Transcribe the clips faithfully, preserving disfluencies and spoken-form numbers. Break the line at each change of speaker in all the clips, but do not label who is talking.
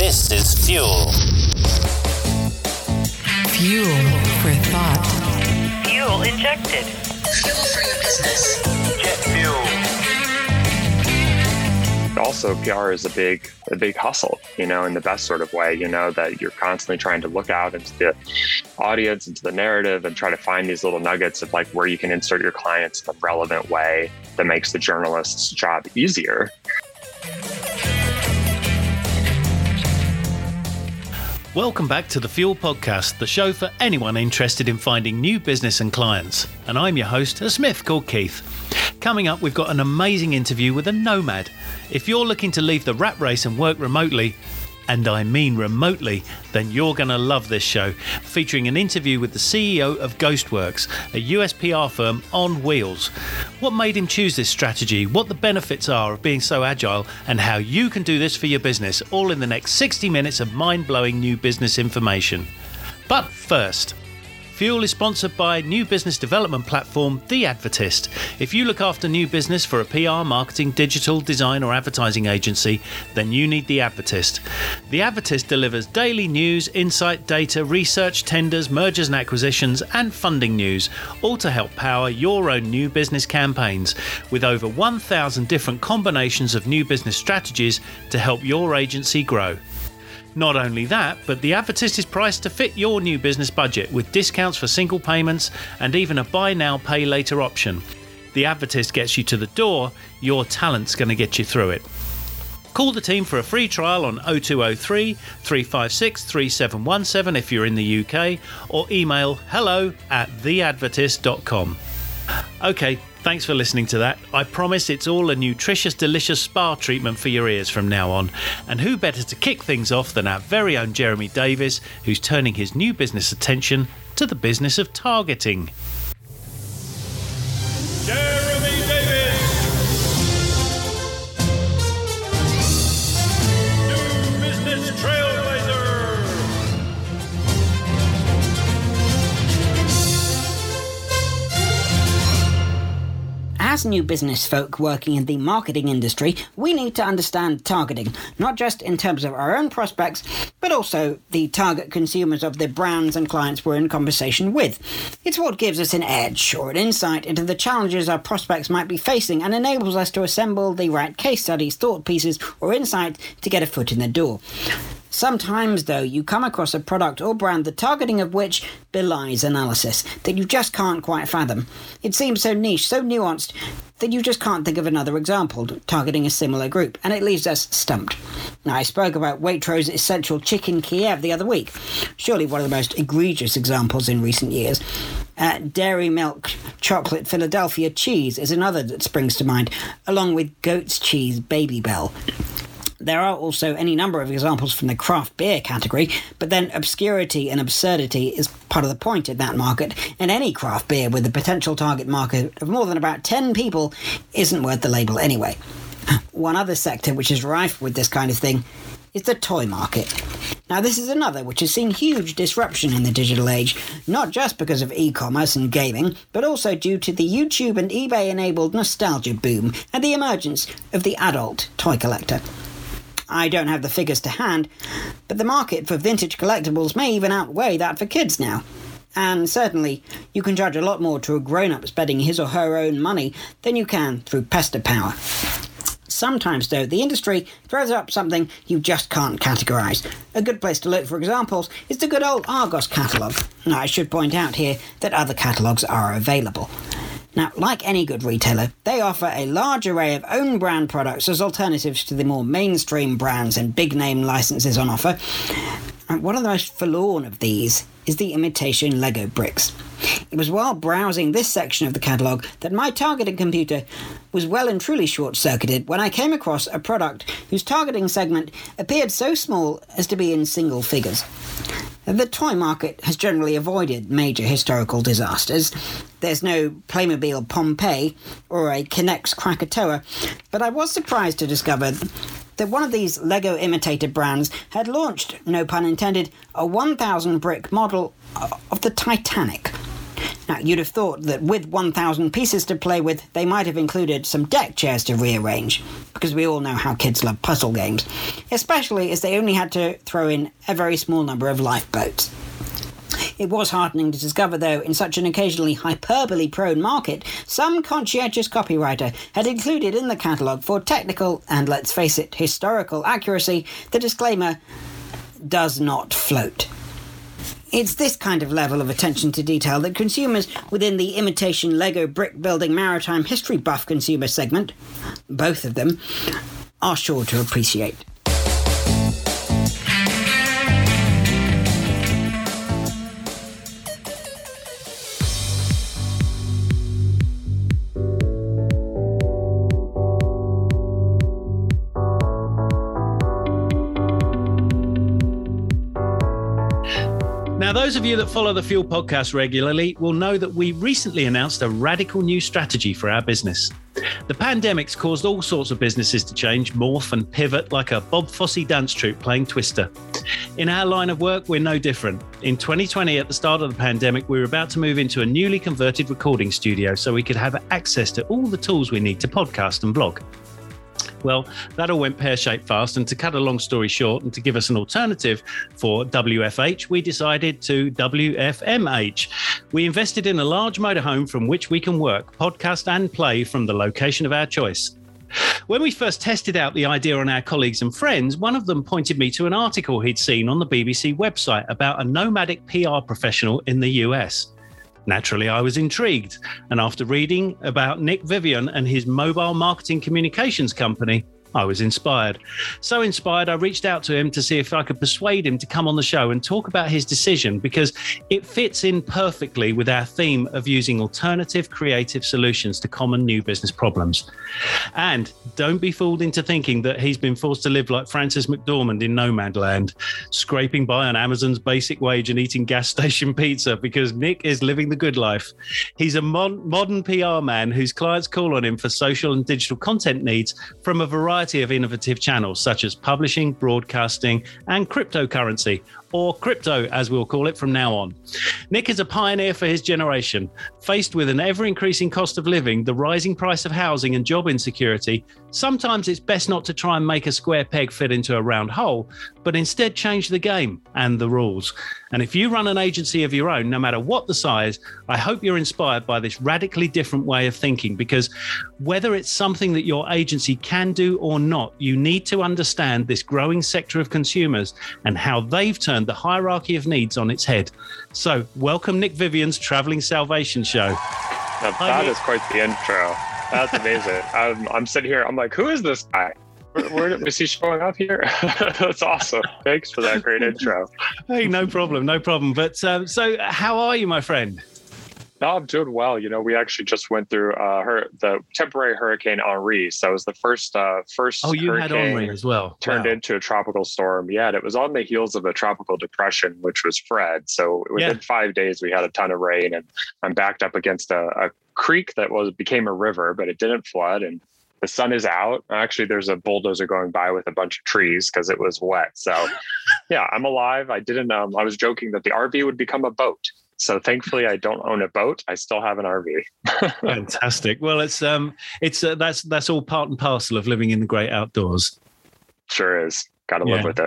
This is Fuel.
Fuel for thought.
Fuel injected.
Fuel for your business.
Jet fuel.
Also, P R is a big, a big hustle, you know, in the best sort of way, you know, that you're constantly trying to look out into the audience, into the narrative, and try to find these little nuggets of like where you can insert your clients in a relevant way that makes the journalist's job easier.
Welcome back to the Fuel Podcast, the show for anyone interested in finding new business and clients. And I'm your host, a Smith called Keith. Coming up, we've got an amazing interview with a nomad. If you're looking to leave the rat race and work remotely, and I mean remotely, then you're going to love this show, featuring an interview with the C E O of Ghostworks, a U S P R firm on wheels. What made him choose this strategy, what the benefits are of being so agile, and how you can do this for your business, all in the next sixty minutes of mind-blowing new business information. But first, Fuel is sponsored by new business development platform, The Advertist. If you look after new business for a P R, marketing, digital, design or advertising agency, then you need The Advertist. The Advertist delivers daily news, insight, data, research, tenders, mergers and acquisitions and funding news, all to help power your own new business campaigns, with over one thousand different combinations of new business strategies to help your agency grow. Not only that, but The Advertist is priced to fit your new business budget with discounts for single payments and even a buy now, pay later option. The Advertist gets you to the door, your talent's going to get you through it. Call the team for a free trial on oh two oh three, three five six, three seven one seven if you're in the U K, or email hello at the advertist dot com. Okay, thanks for listening to that. I promise it's all a nutritious, delicious spa treatment for your ears from now on. And who better to kick things off than our very own Jeremy Davies, who's turning his new business attention to the business of targeting.
Jeremy Davies! New business trailblazer!
As new business folk working in the marketing industry, we need to understand targeting, not just in terms of our own prospects, but also the target consumers of the brands and clients we're in conversation with. It's what gives us an edge or an insight into the challenges our prospects might be facing and enables us to assemble the right case studies, thought pieces, or insight to get a foot in the door. Sometimes, though, you come across a product or brand the targeting of which belies analysis, that you just can't quite fathom. It seems so niche, so nuanced, that you just can't think of another example targeting a similar group, and it leaves us stumped. Now, I spoke about Waitrose Essential Chicken Kiev the other week, surely one of the most egregious examples in recent years. Uh, Dairy Milk Chocolate Philadelphia Cheese is another that springs to mind, along with Goat's Cheese Baby Bell. There are also any number of examples from the craft beer category, but then obscurity and absurdity is part of the point in that market, and any craft beer with a potential target market of more than about ten people isn't worth the label anyway. One other sector which is rife with this kind of thing is the toy market. Now, this is another which has seen huge disruption in the digital age, not just because of e-commerce and gaming, but also due to the YouTube and eBay-enabled nostalgia boom and the emergence of the adult toy collector. I don't have the figures to hand, but the market for vintage collectibles may even outweigh that for kids now. And certainly, you can charge a lot more to a grown-up spending his or her own money than you can through pester power. Sometimes, though, the industry throws up something you just can't categorise. A good place to look for examples is the good old Argos catalogue. Now, I should point out here that other catalogues are available. Now, like any good retailer, they offer a large array of own brand products as alternatives to the more mainstream brands and big-name licenses on offer. And one of the most forlorn of these is the imitation Lego bricks. It was while browsing this section of the catalogue that my targeting computer was well and truly short-circuited when I came across a product whose targeting segment appeared so small as to be in single figures. The toy market has generally avoided major historical disasters. There's no Playmobil Pompeii or a K'Nex Krakatoa, but I was surprised to discover that one of these Lego imitator brands had launched, no pun intended, a one thousand brick model of the Titanic. Now, you'd have thought that with one thousand pieces to play with, they might have included some deck chairs to rearrange, because we all know how kids love puzzle games, especially as they only had to throw in a very small number of lifeboats. It was heartening to discover, though, in such an occasionally hyperbole-prone market, some conscientious copywriter had included in the catalogue for technical and, let's face it, historical accuracy, the disclaimer, "does not float." It's this kind of level of attention to detail that consumers within the imitation Lego brick-building maritime history buff consumer segment, both of them, are sure to appreciate.
Now, those of you that follow the Fuel podcast regularly will know that we recently announced a radical new strategy for our business. The pandemic's caused all sorts of businesses to change, morph and pivot like a Bob Fosse dance troupe playing Twister. In our line of work, we're no different. In twenty twenty, at the start of the pandemic, we were about to move into a newly converted recording studio so we could have access to all the tools we need to podcast and blog. Well, that all went pear-shaped fast, and to cut a long story short and to give us an alternative for W F H, we decided to W F M H. We invested in a large motorhome from which we can work, podcast and play from the location of our choice. When we first tested out the idea on our colleagues and friends, one of them pointed me to an article he'd seen on the B B C website about a nomadic P R professional in the U S. Naturally, I was intrigued, and after reading about Nick Vivian and his mobile marketing communications company, I was inspired. So inspired, I reached out to him to see if I could persuade him to come on the show and talk about his decision, because it fits in perfectly with our theme of using alternative creative solutions to common new business problems. And don't be fooled into thinking that he's been forced to live like Frances McDormand in Nomadland, scraping by on Amazon's basic wage and eating gas station pizza, because Nick is living the good life. He's a mon- modern P R man whose clients call on him for social and digital content needs from a variety of innovative channels such as publishing, broadcasting, and cryptocurrency, or crypto as we'll call it from now on. Nick is a pioneer for his generation. Faced with an ever-increasing cost of living, the rising price of housing and job insecurity, sometimes it's best not to try and make a square peg fit into a round hole, but instead change the game and the rules. And if you run an agency of your own, no matter what the size, I hope you're inspired by this radically different way of thinking, because whether it's something that your agency can do or not, you need to understand this growing sector of consumers and how they've turned the hierarchy of needs on its head. So welcome Nick Vivian's Traveling Salvation Show.
Now, that is quite the intro. That's amazing. I'm, I'm sitting here, I'm like, who is this guy? Where, where is he showing up here? That's awesome. Thanks for that great intro.
Hey, no problem, no problem. But um, so how are you, my friend?
No, I'm doing well. You know, we actually just went through uh, her the temporary Hurricane Henri. So it was the first uh, first
oh, you had
hurricane
Henri as well.
Turned
wow.
into a tropical storm. Yeah, and it was on the heels of a tropical depression, which was Fred. So within yeah. five days, we had a ton of rain, and I'm backed up against a, a creek that was became a river, but it didn't flood. And the sun is out. Actually, there's a bulldozer going by with a bunch of trees because it was wet. So yeah, I'm alive. I didn't. Um, I was joking that the R V would become a boat. So thankfully, I don't own a boat. I still have an R V.
Fantastic. Well, it's um, it's uh, that's that's all part and parcel of living in the great outdoors.
Sure is. Got to
yeah.
live with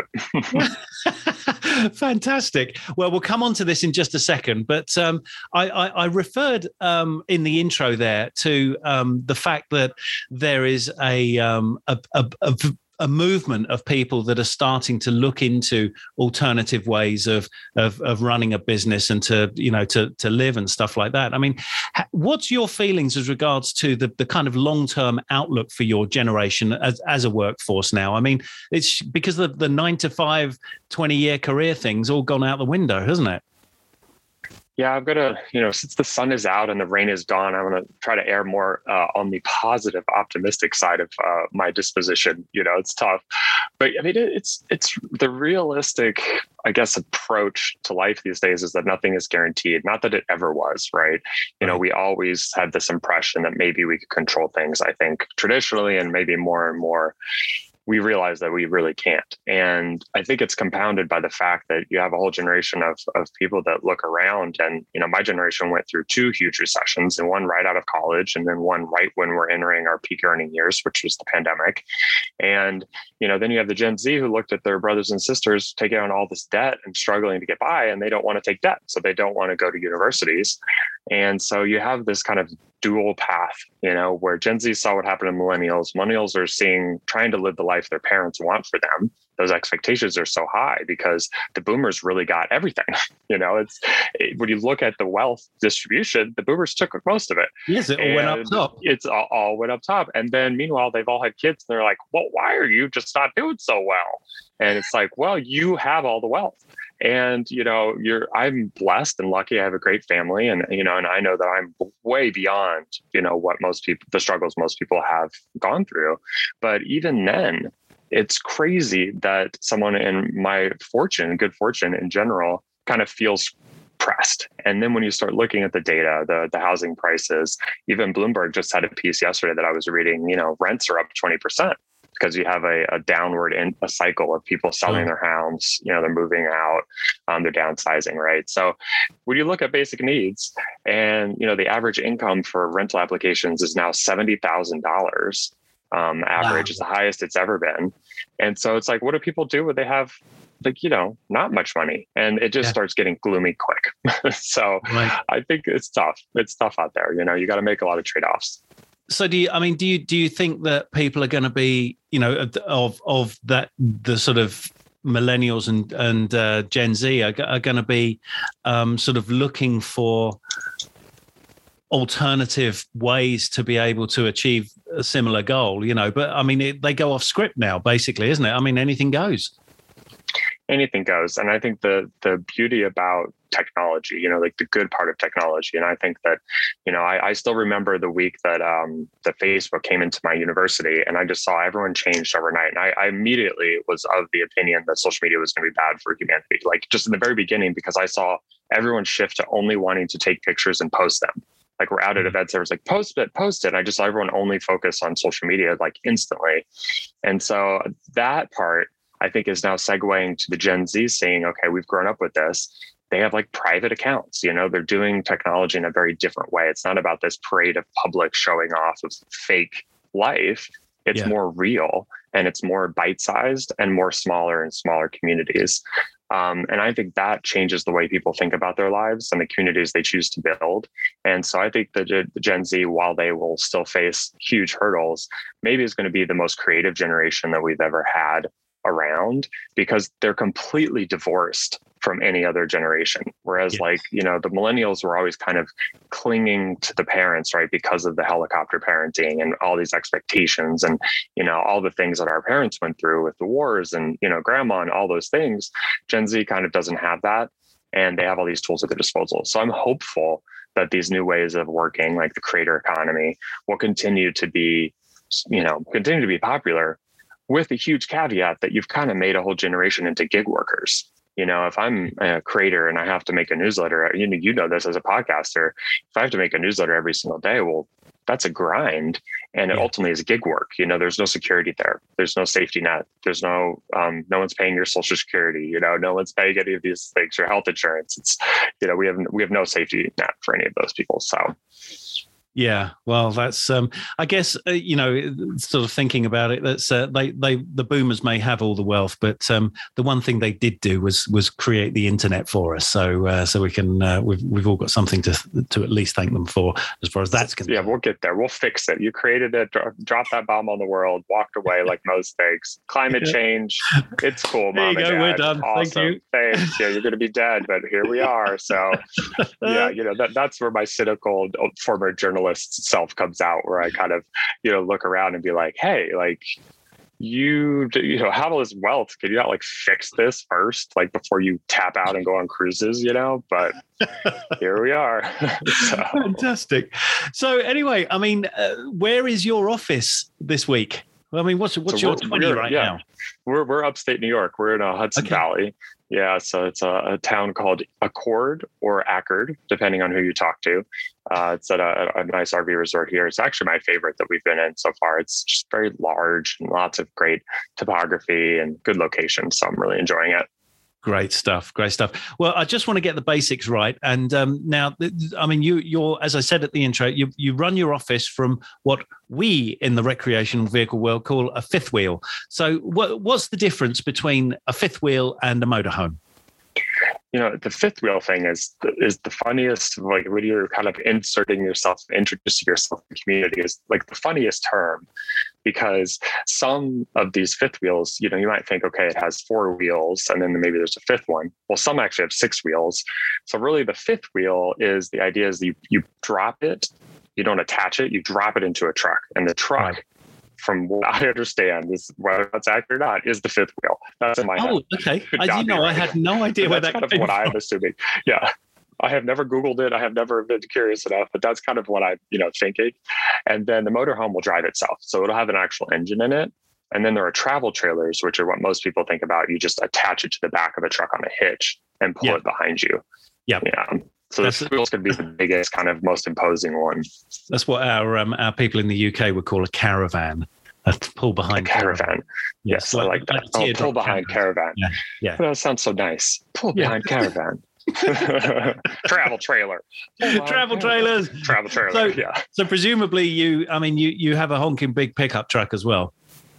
it. Fantastic. Well, we'll come on to this in just a second, but um, I, I, I referred um, in the intro there to um, the fact that there is a um, a, a, a a movement of people that are starting to look into alternative ways of, of of running a business and to, you know, to to live and stuff like that. I mean, what's your feelings as regards to the, the kind of long-term outlook for your generation as, as a workforce now? I mean, it's because the, the nine to five, twenty-year career thing's all gone out the window, hasn't it?
Yeah, I'm going to, you know, since the sun is out and the rain is gone, I'm going to try to err more uh, on the positive, optimistic side of uh, my disposition. You know, it's tough, but I mean, it's, it's the realistic, I guess, approach to life these days is that nothing is guaranteed. Not that it ever was, right? You know, we always had this impression that maybe we could control things, I think, traditionally, and maybe more and more we realize that we really can't. And I think it's compounded by the fact that you have a whole generation of, of people that look around. And, you know, my generation went through two huge recessions, and one right out of college, and then one right when we're entering our peak earning years, which was the pandemic. And, you know, then you have the Gen Z who looked at their brothers and sisters taking on all this debt and struggling to get by, and they don't want to take debt. So they don't want to go to universities. And so you have this kind of dual path, you know, where Gen Z saw what happened to millennials. Millennials are seeing, trying to live the life their parents want for them. Those expectations are so high because the boomers really got everything. You know, it's it, when you look at the wealth distribution, the boomers took most of it.
Yes, it all
and
went up top.
It's all, all went up top. And then meanwhile, they've all had kids. And they're like, well, why are you just not doing so well? And it's like, well, you have all the wealth. And, you know, you're, I'm blessed and lucky. I have a great family, and, you know, and I know that I'm way beyond, you know, what most people, the struggles most people have gone through. But even then, it's crazy that someone in my fortune, good fortune in general, kind of feels pressed. And then when you start looking at the data, the, the housing prices, even Bloomberg just had a piece yesterday that I was reading, you know, rents are up twenty percent. Because you have a, a downward in a cycle of people selling their homes, you know, they're moving out, um, they're downsizing, right? So when you look at basic needs, and, you know, the average income for rental applications is now seventy thousand dollars um, average. Wow. Is the highest it's ever been. And so it's like, what do people do when they have, like, you know, not much money? And it just yeah. starts getting gloomy quick. So right. I think it's tough. It's tough out there. You know, you got to make a lot of trade-offs.
So do you, I mean, do you, do you think that people are going to be, you know, of, of that, the sort of millennials and, and uh, Gen Z are, are going to be um, sort of looking for alternative ways to be able to achieve a similar goal, you know, but I mean, it, they go off script now, basically, isn't it? I mean, anything goes.
Anything goes. And I think the the beauty about technology, you know, like the good part of technology. And I think that, you know, I, I still remember the week that um, the Facebook came into my university, and I just saw everyone changed overnight. And I, I immediately was of the opinion that social media was going to be bad for humanity, like just in the very beginning, because I saw everyone shift to only wanting to take pictures and post them. Like, we're out at events, there was like, post it, post it. I just saw everyone only focus on social media like instantly. And so that part, I think, is now segueing to the Gen Z saying, okay, we've grown up with this. They have like private accounts, you know, they're doing technology in a very different way. It's not about this parade of public showing off of fake life. It's yeah. more real, and it's more bite-sized and more smaller and smaller communities. Um, and I think that changes the way people think about their lives and the communities they choose to build. And so I think that the Gen Z, while they will still face huge hurdles, maybe is going to be the most creative generation that we've ever had around, because they're completely divorced from any other generation. Whereas yeah. like, you know, the millennials were always kind of clinging to the parents, right? Because of the helicopter parenting and all these expectations and, you know, all the things that our parents went through with the wars and, you know, grandma and all those things. Gen Z kind of doesn't have that, and they have all these tools at their disposal. So I'm hopeful that these new ways of working, like the creator economy, will continue to be, you know, continue to be popular, with a huge caveat that you've kind of made a whole generation into gig workers. You know, if I'm a creator and I have to make a newsletter, you know, you know this as a podcaster, if I have to make a newsletter every single day, well, that's a grind. And it yeah. ultimately is gig work. You know, there's no security there. There's no safety net. There's no, um, no one's paying your social security. You know, no one's paying any of these things, your health insurance. It's, you know, we have, we have no safety net for any of those people. So
yeah, well, that's um, I guess uh, you know, sort of thinking about it. That's uh, they they the boomers may have all the wealth, but um, the one thing they did do was was create the internet for us. So uh, so we can uh, we've we've all got something to to at least thank them for, as far as that's concerned.
Yeah, we'll get there. We'll fix it. You created it, dro- dropped that bomb on the world, walked away like most things. Climate change, it's cool,
there
mom
you
and
go,
dad.
We're done.
Awesome.
Thank you.
Thanks. Yeah, you're going to be dead, but here we are. So yeah, you know that that's where my cynical former journalist self comes out, where I kind of, you know, look around and be like, hey, like you, you know, have all this wealth. Can you not like fix this first, like before you tap out and go on cruises, you know? But here we are. So.
Fantastic. So anyway, I mean, uh, where is your office this week? Well, I mean, what's what's so your twenty right
yeah.
now?
We're we're upstate New York. We're in uh, Hudson
okay.
Valley. Yeah, so it's a, a town called Accord or Ackerd, depending on who you talk to. Uh, it's at a, a nice R V resort here. It's actually my favorite that we've been in so far. It's just very large and lots of great topography and good locations. So I'm really enjoying it.
Great stuff. Great stuff. Well, I just want to get the basics right. And um, now, I mean, you, you're, as I said at the intro, you, you run your office from what we in the recreational vehicle world call a fifth wheel. So what, what's the difference between a fifth wheel and a motorhome?
You know, the fifth wheel thing is is the funniest. Like when you're kind of inserting yourself, introducing yourself to the community, is like the funniest term, because some of these fifth wheels, you know, you might think, okay, it has four wheels, and then maybe there's a fifth one. Well, some actually have six wheels. So really, the fifth wheel is the idea is you you drop it, you don't attach it, you drop it into a truck, and the truck. Right. From what I understand, is whether that's accurate or not, is the fifth wheel. That's in my
oh,
head.
okay. I you know, right. I had no idea where that
kind
came
of what
from.
I'm assuming. Yeah, I have never Googled it. I have never been curious enough, but that's kind of what I'm, you know, thinking. And then the motorhome will drive itself, so it'll have an actual engine in it. And then there are travel trailers, which are what most people think about. You just attach it to the back of a truck on a hitch and pull
yeah.
it behind you.
Yeah.
Yeah. So the wheels could be the biggest, kind of most imposing one.
That's what our um, our people in the U K would call a caravan. A pull behind
a caravan. caravan.
Yes,
yes, like, I like that. Like oh, pull behind caravan.
caravan. Yeah, yeah.
That sounds so nice. Pull
yeah.
behind caravan. Travel trailer.
Travel trailers.
Travel trailer.
So,
yeah.
So presumably you, I mean, you you have a honking big pickup truck as well.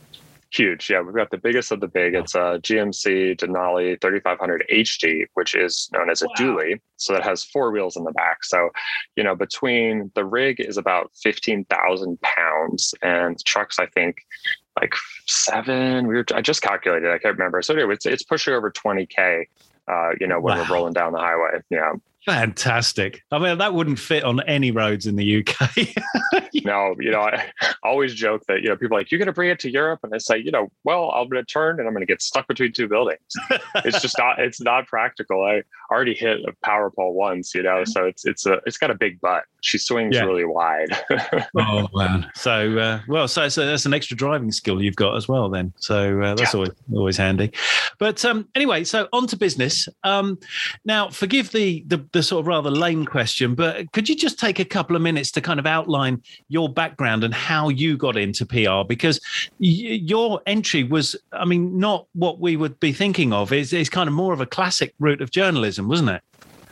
Huge. Yeah, we've got the biggest of the big. It's a G M C Denali thirty-five hundred H D, which is known as a wow. dually. So that has four wheels in the back. So, you know, between the rig is about fifteen thousand pounds and trucks, I think like seven. We were, I just calculated. I can't remember. So anyway, it's, it's pushing over twenty K, uh, you know, when wow. we're rolling down the highway. Yeah.
Fantastic. I mean, that wouldn't fit on any roads in the U K.
No, you know, I always joke that, you know, people are like, you're going to bring it to Europe? And I say, you know, well, I'm going to turn and I'm going to get stuck between two buildings. It's just not, it's not practical. I already hit a power pole once, you know, so it's, it's a, it's got a big butt. She swings yeah. really wide.
Oh, man. So, uh, well, so, so that's an extra driving skill you've got as well then. So uh, that's yeah. always, always handy. But um, anyway, so on to business. Um, now, forgive the, the, the sort of rather lame question, but could you just take a couple of minutes to kind of outline your background and how you got into P R? Because y- your entry was, I mean, not what we would be thinking of. It's, it's kind of more of a classic route of journalism, wasn't it?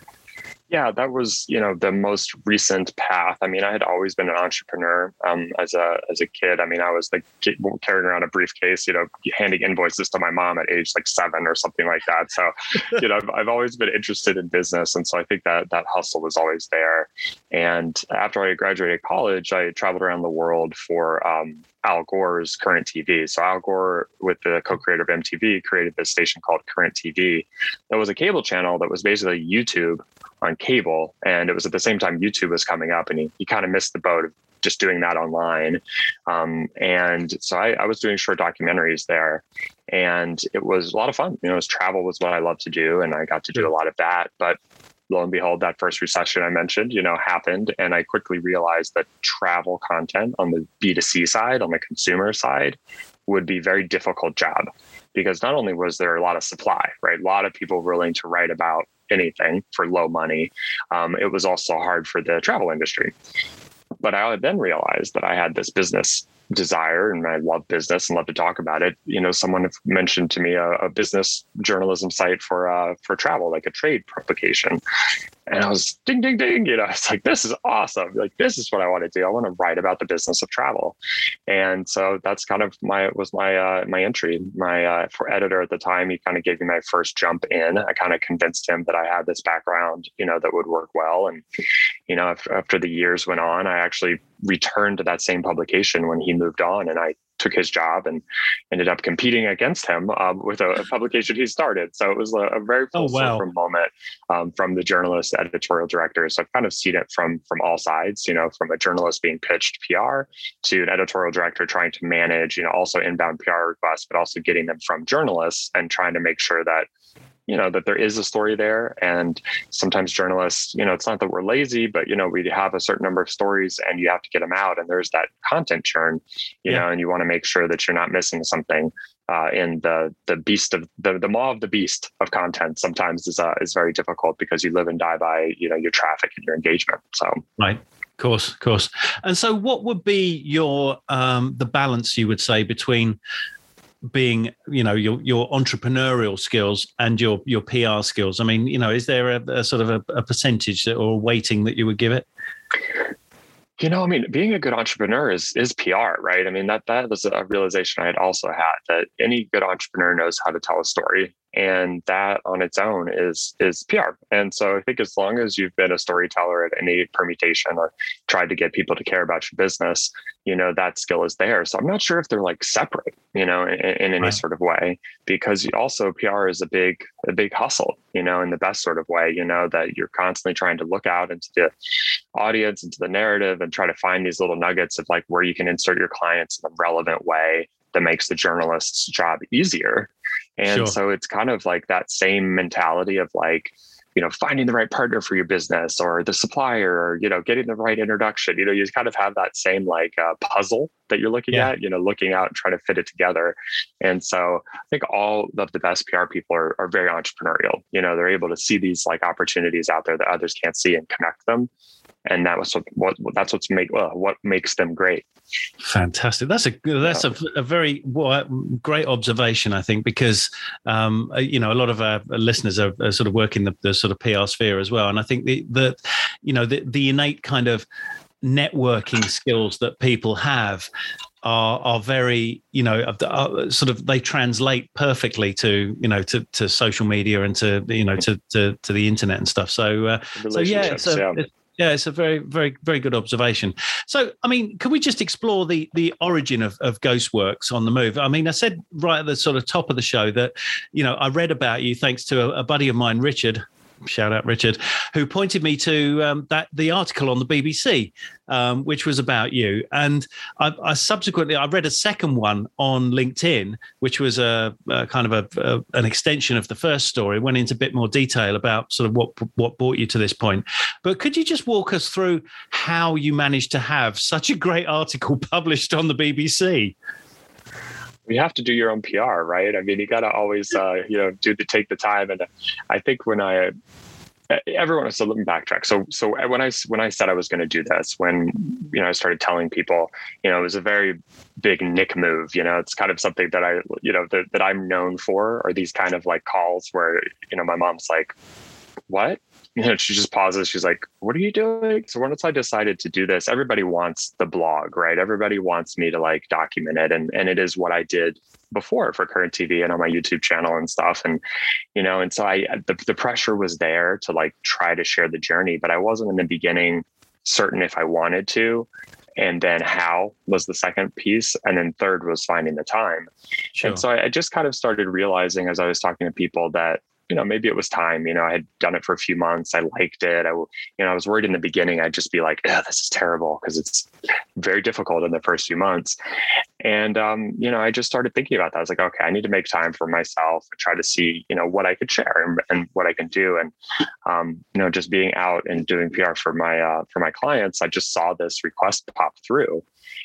Yeah, that was, you know, the most recent path. I mean, I had always been an entrepreneur um, as a as a kid. I mean, I was like carrying around a briefcase, you know, handing invoices to my mom at age like seven or something like that. So, you know, I've, I've always been interested in business. And so I think that that hustle was always there. And after I graduated college, I traveled around the world for um, Al Gore's Current T V. So Al Gore, with the co-creator of M T V, created this station called Current T V. That was a cable channel that was basically YouTube on cable. And it was at the same time YouTube was coming up, and he, he kind of missed the boat of just doing that online. Um, and so I, I was doing short documentaries there, and it was a lot of fun. You know, as travel was what I love to do, and I got to do a lot of that. But lo and behold, that first recession I mentioned, you know, happened. And I quickly realized that travel content on the B two C side, on the consumer side, would be a very difficult job, because not only was there a lot of supply, right? A lot of people willing to write about anything for low money. Um, it was also hard for the travel industry. But I then realized that I had this business desire, and I love business and love to talk about it. You know, someone mentioned to me a, a business journalism site for uh, for travel, like a trade publication. And I was ding, ding, ding, you know, it's like, this is awesome. Like, this is what I want to do. I want to write about the business of travel. And so that's kind of my, was my, uh, my entry. My uh, for editor at the time, he kind of gave me my first jump in. I kind of convinced him that I had this background, you know, that would work well. And, you know, after, after the years went on, I actually returned to that same publication when he moved on, and I took his job and ended up competing against him um, with a, a publication he started. So it was a, a very full
oh, wow.
circle moment um, from the journalist, editorial director. So I've kind of seen it from from all sides, you know, from a journalist being pitched P R to an editorial director trying to manage, you know, also inbound P R requests, but also getting them from journalists and trying to make sure that you know, that there is a story there. And sometimes journalists, you know, it's not that we're lazy, but, you know, we have a certain number of stories and you have to get them out. And there's that content churn, you yeah. know, and you want to make sure that you're not missing something. Uh, in the the beast of the the maw of the beast of content sometimes is uh, is very difficult because you live and die by, you know, your traffic and your engagement. So
right, of course, of course. And so, what would be your um, the balance you would say between being, you know, your your entrepreneurial skills and your your P R skills? I mean, you know, is there a, a sort of a, a percentage that, or a weighting that you would give it?
You know, I mean, being a good entrepreneur is is P R, right? I mean, that that was a realization I had also had, that any good entrepreneur knows how to tell a story. And that on its own is is P R. And so I think as long as you've been a storyteller at any permutation or tried to get people to care about your business, you know, that skill is there. So I'm not sure if they're like separate, you know, in, in any right. sort of way, because also P R is a big, a big hustle, you know, in the best sort of way, you know, that you're constantly trying to look out into the audience, into the narrative, and try to find these little nuggets of like where you can insert your clients in a relevant way that makes the journalist's job easier. And sure. so it's kind of like that same mentality of like, you know, finding the right partner for your business or the supplier, or, you know, getting the right introduction. You know, you kind of have that same like uh, puzzle that you're looking yeah. at, you know, looking out and trying to fit it together. And so I think all of the best P R people are, are very entrepreneurial. You know, they're able to see these like opportunities out there that others can't see and connect them. And that was what, what that's what's make well, what makes them great.
Fantastic. That's a that's yeah. a, a very well, great observation, I think, because um, you know, a lot of our listeners are, are sort of working the, the sort of P R sphere as well, and I think the the you know the the innate kind of networking skills that people have are are very, you know, are sort of, they translate perfectly to, you know, to to social media and to, you know, to to, to the internet and stuff. So uh, so yeah, so. Yeah. It, Yeah, it's a very, very, very good observation. So, I mean, can we just explore the the origin of, of Ghostworks on the Move? I mean, I said right at the sort of top of the show that, you know, I read about you thanks to a, a buddy of mine, Richard. Shout out Richard, who pointed me to um, that the article on the B B C, um, which was about you. And I, I subsequently I read a second one on LinkedIn, which was a, a kind of a, a an extension of the first story. Went into a bit more detail about sort of what what brought you to this point. But could you just walk us through how you managed to have such a great article published on the B B C?
You have to do your own P R, right? I mean, you got to always, uh, you know, do the take the time. And I think when I, everyone, so let me backtrack. So, so when I when I said I was going to do this, when you know I started telling people, you know, it was a very big Nick move. You know, it's kind of something that I, you know, that, that I'm known for, are these kind of like calls where, you know, my mom's like, "What?" You know, she just pauses. She's like, "What are you doing?" So once I decided to do this, everybody wants the blog, right? Everybody wants me to like document it. And, and it is what I did before for Current T V and on my YouTube channel and stuff. And, you know, and so I, the, the pressure was there to like try to share the journey, but I wasn't in the beginning certain if I wanted to. And then how was the second piece. And then third was finding the time. Sure. And so I, I just kind of started realizing as I was talking to people that, you know, maybe it was time. You know, I had done it for a few months. I liked it. I, you know, I was worried in the beginning I'd just be like, "Oh, this is terrible," because it's very difficult in the first few months. And, um, you know, I just started thinking about that. I was like, okay, I need to make time for myself and try to see, you know, what I could share and, and what I can do. And, um, you know, just being out and doing P R for my, uh, for my clients, I just saw this request pop through.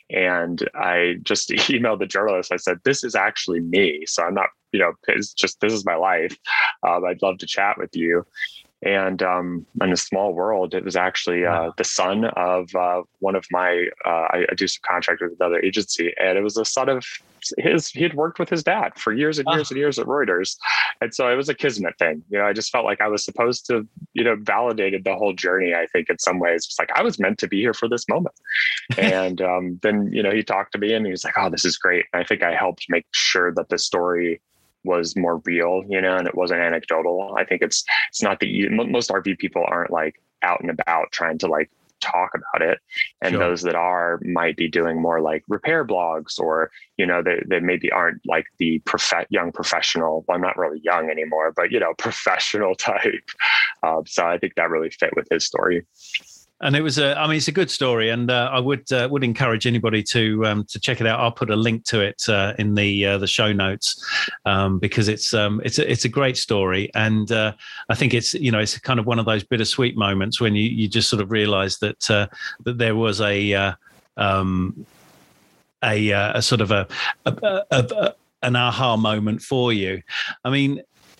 And I just emailed the journalist. I said, "This is actually me. So I'm not, you know, it's just, this is my life. Um, I'd love to chat with you." And um, in a small world, it was actually uh, the son of uh, one of my, uh, I, I do some contract with another agency, and it was the son of his, he had worked with his dad for years and years oh. and years at Reuters. And so it was a kismet thing. You know, I just felt like I was supposed to, you know, validated the whole journey, I think, in some ways. It's like, I was meant to be here for this moment. And um, then, you know, he talked to me and he was like, "Oh, this is great." And I think I helped make sure that the story was more real, you know, and it wasn't anecdotal. I think it's, it's not the, most R V people aren't like out and about trying to like talk about it. And sure. those that are might be doing more like repair blogs, or, you know, they, they maybe aren't like the prof- young professional. Well, I'm not really young anymore, but, you know, professional type. Uh, so I think that really fit with his story.
And it was a, I mean, it's a good story, and uh, I would uh, would encourage anybody to um, to check it out. I'll put a link to it uh, in the uh, the show notes um, because it's um, it's a, it's a great story, and uh, I think it's you know it's kind of one of those bittersweet moments when you, you just sort of realise that uh, that there was a uh, um, a, a sort of a, a, a, a an aha moment for you. I mean.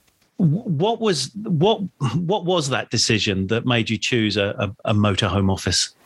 What was what what was that decision that made you choose a, a, a motorhome office?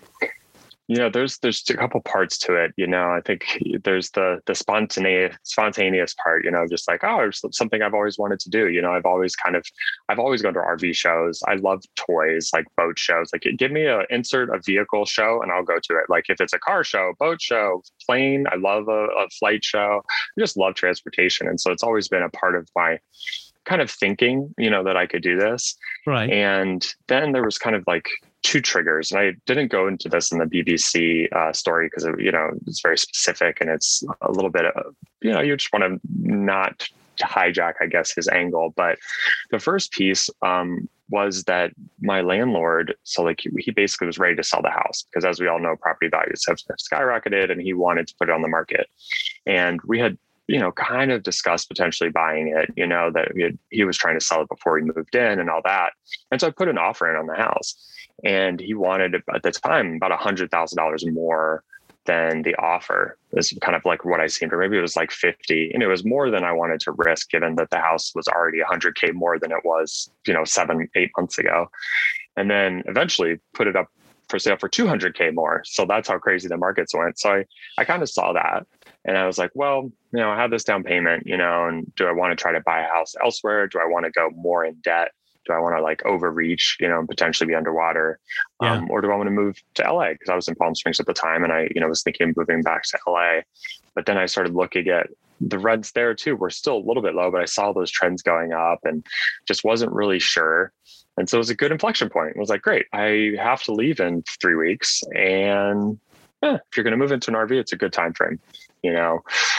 You know, there's there's a couple parts to it. You know, I think there's the the spontaneous spontaneous part. You know, just like, oh, it's something I've always wanted to do. You know, I've always kind of I've always gone to R V shows. I love toys, like boat shows. Like, give me a insert a vehicle show and I'll go to it. Like if it's a car show, boat show, plane. I love a, a flight show. I just love transportation, and so it's always been a part of my kind of thinking, you know, that I could do this. Right. And then there was kind of like two triggers. And I didn't go into this in the B B C uh, story because, you know, it's very specific and it's a little bit of, you know, you just want to not hijack, I guess, his angle. But the first piece um, was that my landlord, so like he basically was ready to sell the house because, as we all know, property values have skyrocketed and he wanted to put it on the market. And we had you know, kind of discussed potentially buying it, you know, that he, had, he was trying to sell it before he moved in and all that. And so I put an offer in on the house and he wanted at the time about a hundred thousand dollars more than the offer. This is kind of like what I seemed, or maybe it was like fifty. And it was more than I wanted to risk given that the house was already a hundred K more than it was, you know, seven, eight months ago. And then eventually put it up for sale for two hundred K more. So that's how crazy the markets went. So I, I kind of saw that. And I was like, well, you know, I have this down payment, you know, and do I want to try to buy a house elsewhere? Do I want to go more in debt? Do I want to like overreach, you know, and potentially be underwater? Yeah. Um, or do I want to move to L A? Because I was in Palm Springs at the time and I, you know, was thinking of moving back to L A. But then I started looking at the rents there too. We're still a little bit low, but I saw those trends going up and just wasn't really sure. And so it was a good inflection point. It was like, great, I have to leave in three weeks. And eh, if you're going to move into an R V, it's a good time frame. You know,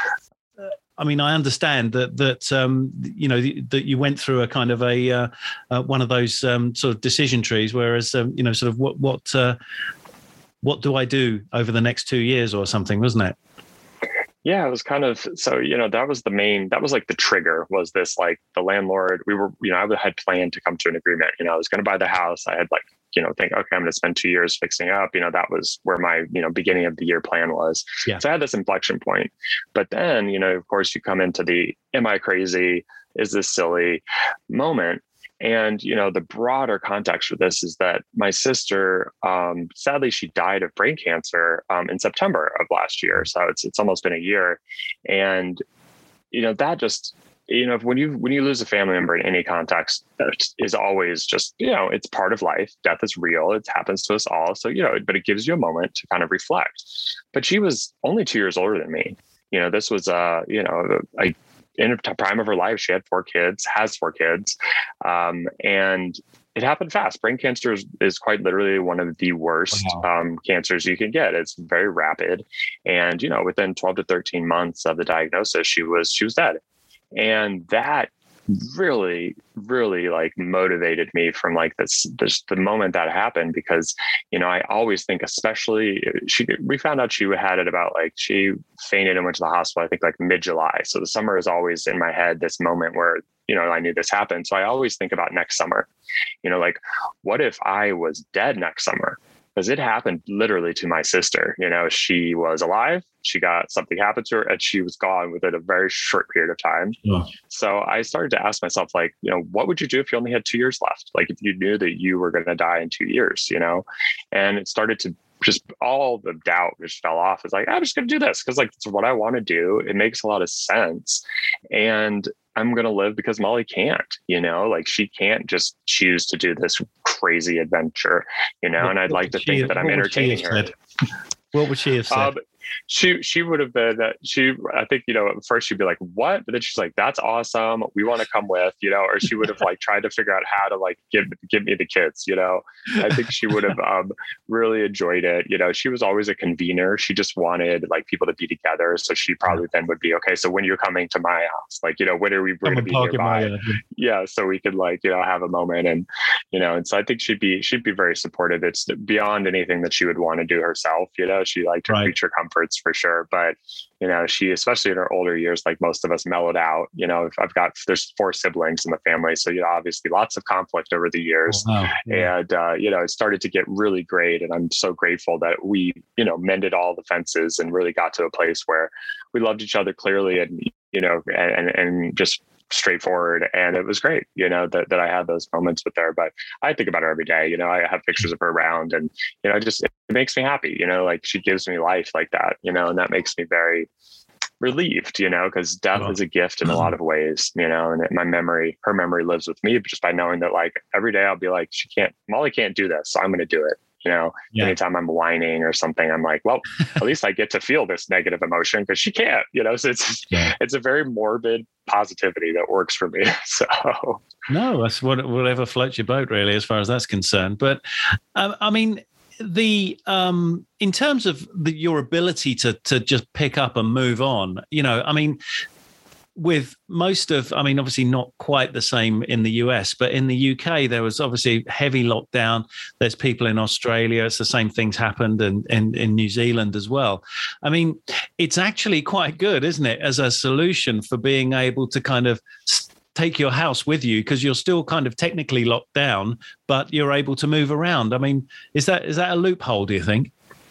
I mean, I understand that that um, you know that you went through a kind of a uh, uh, one of those um, sort of decision trees. Whereas um, you know, sort of what what uh, what do I do over the next two years or something, wasn't it?
Yeah, it was kind of, so, you know, that was the main, that was like the trigger was this, like the landlord, we were, you know, I had planned to come to an agreement, you know, I was going to buy the house. I had like, you know, think, okay, I'm going to spend two years fixing up. You know, that was where my, you know, beginning of the year plan was. Yeah. So I had this inflection point. But then, you know, of course, you come into the, am I crazy? Is this silly moment? And, you know, the broader context for this is that my sister, um, sadly, she died of brain cancer um, in September of last year. So it's it's almost been a year. And, you know, that just, you know, when you when you lose a family member in any context, that is always just, you know, it's part of life. Death is real. It happens to us all. So, you know, but it gives you a moment to kind of reflect. But she was only two years older than me. You know, this was, uh, you know, I, in the prime of her life, she had four kids, has four kids. Um, and it happened fast. Brain cancer is, is quite literally one of the worst wow. um, cancers you can get. It's very rapid. And, you know, within twelve to thirteen months of the diagnosis, she was, she was dead. And that really, really like motivated me from like this, this, the moment that happened, because, you know, I always think, especially she, we found out she had it about like, she fainted and went to the hospital, I think like mid July. So the summer is always in my head, this moment where, you know, I knew this happened. So I always think about next summer, you know, like what if I was dead next summer? Because it happened literally to my sister. You know, she was alive, she got something happened to her, and she was gone within a very short period of time. Yeah. So I started to ask myself, like, you know, what would you do if you only had two years left? Like if you knew that you were going to die in two years, you know? And it started to just, all the doubt just fell off. It's like, I'm just going to do this because like, it's what I want to do. It makes a lot of sense. And I'm going to live because Molly can't, you know, like she can't just choose to do this crazy adventure, you know, what, and I'd like to think have, that I'm entertaining her.
What would she have said? Um,
she she would have been uh, she I think, you know, at first she'd be like, what? But then she's like, that's awesome, we want to come with, you know. Or she would have like tried to figure out how to like give give me the kids, you know. I think she would have um really enjoyed it. You know, she was always a convener. She just wanted like people to be together. So she probably then would be, okay, so when you're coming to my house, like, you know, when are we going to be nearby? Yeah, so we could like, you know, have a moment. And you know, and so I think she'd be she'd be very supportive. It's beyond anything that she would want to do herself. You know, she liked her right. creature comforts for sure. But, you know, she, especially in her older years, like most of us, mellowed out. You know, I've got, there's four siblings in the family. So, you know, obviously lots of conflict over the years. Oh, wow. yeah. And, uh, you know, it started to get really great. And I'm so grateful that we, you know, mended all the fences and really got to a place where we loved each other clearly and, you know, and, and just straightforward. And it was great, you know, that, that I had those moments with her. But I think about her every day. You know, I have pictures of her around and, you know, just, it makes me happy, you know, like she gives me life like that, you know, and that makes me very relieved, you know, because death oh. is a gift in a lot of ways, you know, and my memory, her memory lives with me just by knowing that like every day I'll be like, she can't, Molly can't do this, so I'm going to do it. You know, yeah. anytime I'm whining or something, I'm like, well, at least I get to feel this negative emotion because she can't, you know, so it's, yeah. it's a very morbid positivity that works for me. So
no, that's what, whatever floats your boat really, as far as that's concerned. But um, I mean, the um, in terms of the, your ability to, to just pick up and move on, you know, I mean, with most of, I mean, obviously not quite the same in the U S, but in the U K, there was obviously heavy lockdown. There's people in Australia. It's the same things happened in, in, in New Zealand as well. I mean, it's actually quite good, isn't it, as a solution for being able to kind of take your house with you because you're still kind of technically locked down, but you're able to move around. I mean, is that is that a loophole, do you think?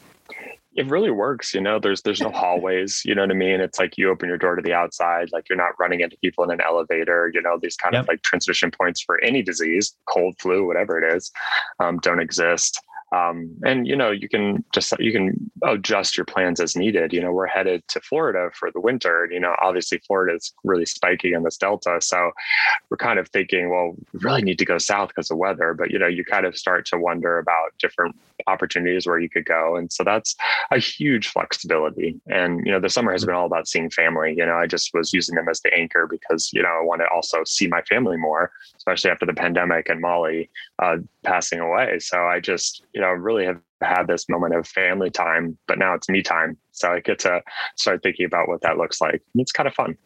It really works, you know, there's there's no hallways, you know what I mean? It's like you open your door to the outside, like you're not running into people in an elevator, you know, these kind yep. of like transition points for any disease, cold, flu, whatever it is, um, don't exist. Um, and, you know, you can just, you can adjust your plans as needed. You know, we're headed to Florida for the winter. You know, obviously Florida is really spiky in this Delta. So we're kind of thinking, well, we really need to go south because of weather. But, you know, you kind of start to wonder about different opportunities where you could go. And so that's a huge flexibility. And, you know, the summer has been all about seeing family. You know, I just was using them as the anchor because, you know, I want to also see my family more, especially after the pandemic and Molly uh, passing away. So I just, you know, really have had this moment of family time, but now it's me time. So I get to start thinking about what that looks like. And it's kind of fun.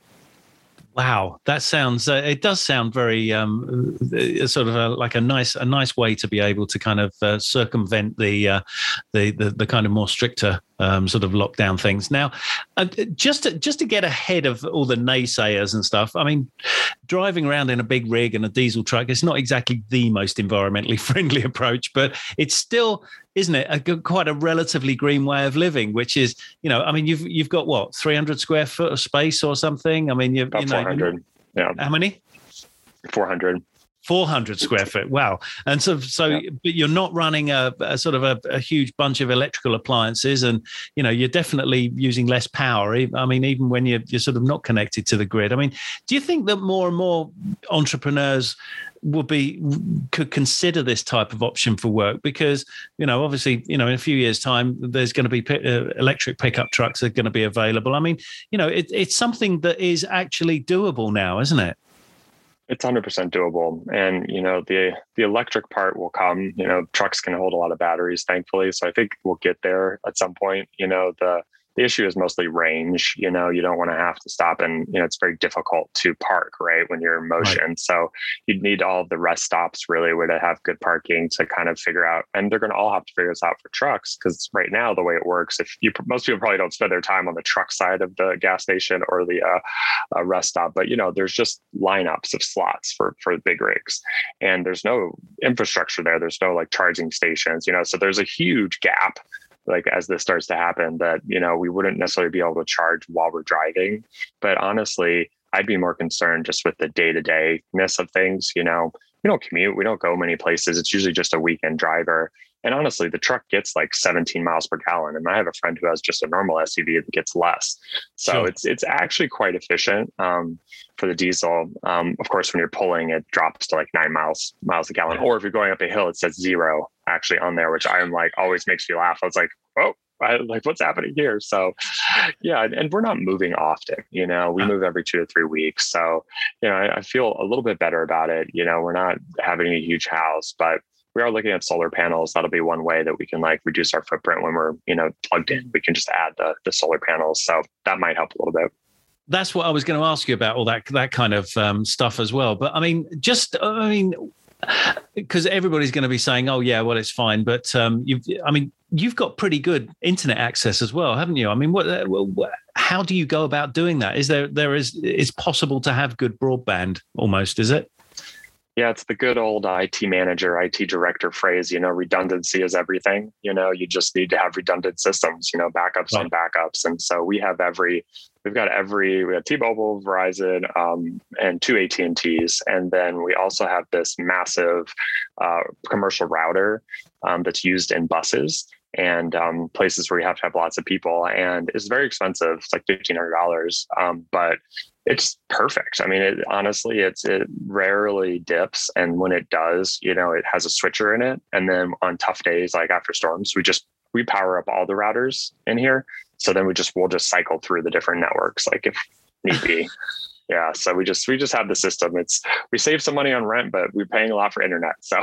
Wow, that sounds. Uh, it does sound very um, sort of a, like a nice, a nice way to be able to kind of uh, circumvent the, uh, the the the kind of more stricter um, sort of lockdown things. Now, uh, just to, just to get ahead of all the naysayers and stuff. I mean, driving around in a big rig and a diesel truck is not exactly the most environmentally friendly approach, but it's still, isn't it, a good, quite a relatively green way of living? Which is, you know, I mean, you've you've got what, three hundred square foot of space or something? I mean, you've
about
you know,
four hundred. Yeah.
How many?
four hundred.
four hundred square foot. Wow. And so, so yeah. But you're not running a, a sort of a, a huge bunch of electrical appliances, and, you know, you're definitely using less power. I mean, even when you're, you're sort of not connected to the grid. I mean, do you think that more and more entrepreneurs will be, could consider this type of option for work? Because, you know, obviously, you know, in a few years' time, there's going to be uh, electric pickup trucks that are going to be available. I mean, you know, it, it's something that is actually doable now, isn't it?
It's one hundred percent doable. And, you know, the the electric part will come. You know, trucks can hold a lot of batteries, thankfully. So I think we'll get there at some point. You know, the the issue is mostly range. You know, you don't want to have to stop, and, you know, it's very difficult to park, right, when you're in motion. Right. So you'd need all of the rest stops really where to have good parking to kind of figure out. And they're going to all have to figure this out for trucks, because right now the way it works, if you most people probably don't spend their time on the truck side of the gas station or the uh, uh, rest stop, but, you know, there's just lineups of slots for for big rigs, and there's no infrastructure there. There's no like charging stations, you know, so there's a huge gap, like as this starts to happen, that, you know, we wouldn't necessarily be able to charge while we're driving. But honestly, I'd be more concerned just with the day-to-day-ness of things. You know, we don't commute, we don't go many places. It's usually just a weekend driver. And honestly, the truck gets like seventeen miles per gallon. And I have a friend who has just a normal S U V that gets less. So sure. it's it's actually quite efficient um, for the diesel. Um, of course, when you're pulling, it drops to like nine miles miles a gallon. Or if you're going up a hill, it says zero actually on there, which I'm like always makes me laugh. I was like, oh, I, like, what's happening here? So, yeah, and, and we're not moving often. You know, we move every two to three weeks. So, you know, I, I feel a little bit better about it. You know, we're not having a huge house, but we are looking at solar panels. That'll be one way that we can like reduce our footprint when we're, you know, plugged in. We can just add the the solar panels. So that might help a little bit.
That's what I was going to ask you about, all that that kind of um, stuff as well. But I mean, just I mean, because everybody's going to be saying, "Oh, yeah, well, it's fine." But um, you've, I mean, you've got pretty good internet access as well, haven't you? I mean, what, what how do you go about doing that? Is there there is it's possible to have good broadband almost? Is it?
Yeah, it's the good old I T manager, I T director phrase, you know, redundancy is everything. You know, you just need to have redundant systems, you know, backups
right.
on backups. And so we have every, we've got every, we have T-Mobile, Verizon, um, and two A T and T's. And then we also have this massive uh, commercial router um, that's used in buses and um, places where you have to have lots of people. And it's very expensive. It's like fifteen hundred dollars. Um, but it's perfect. I mean, it, honestly, it's it rarely dips. And when it does, you know, it has a switcher in it. And then on tough days, like after storms, we just, we power up all the routers in here. So then we just, we'll just cycle through the different networks, like if need be. Yeah. So we just, we just have the system. It's, we save some money on rent, but we're paying a lot for internet. So,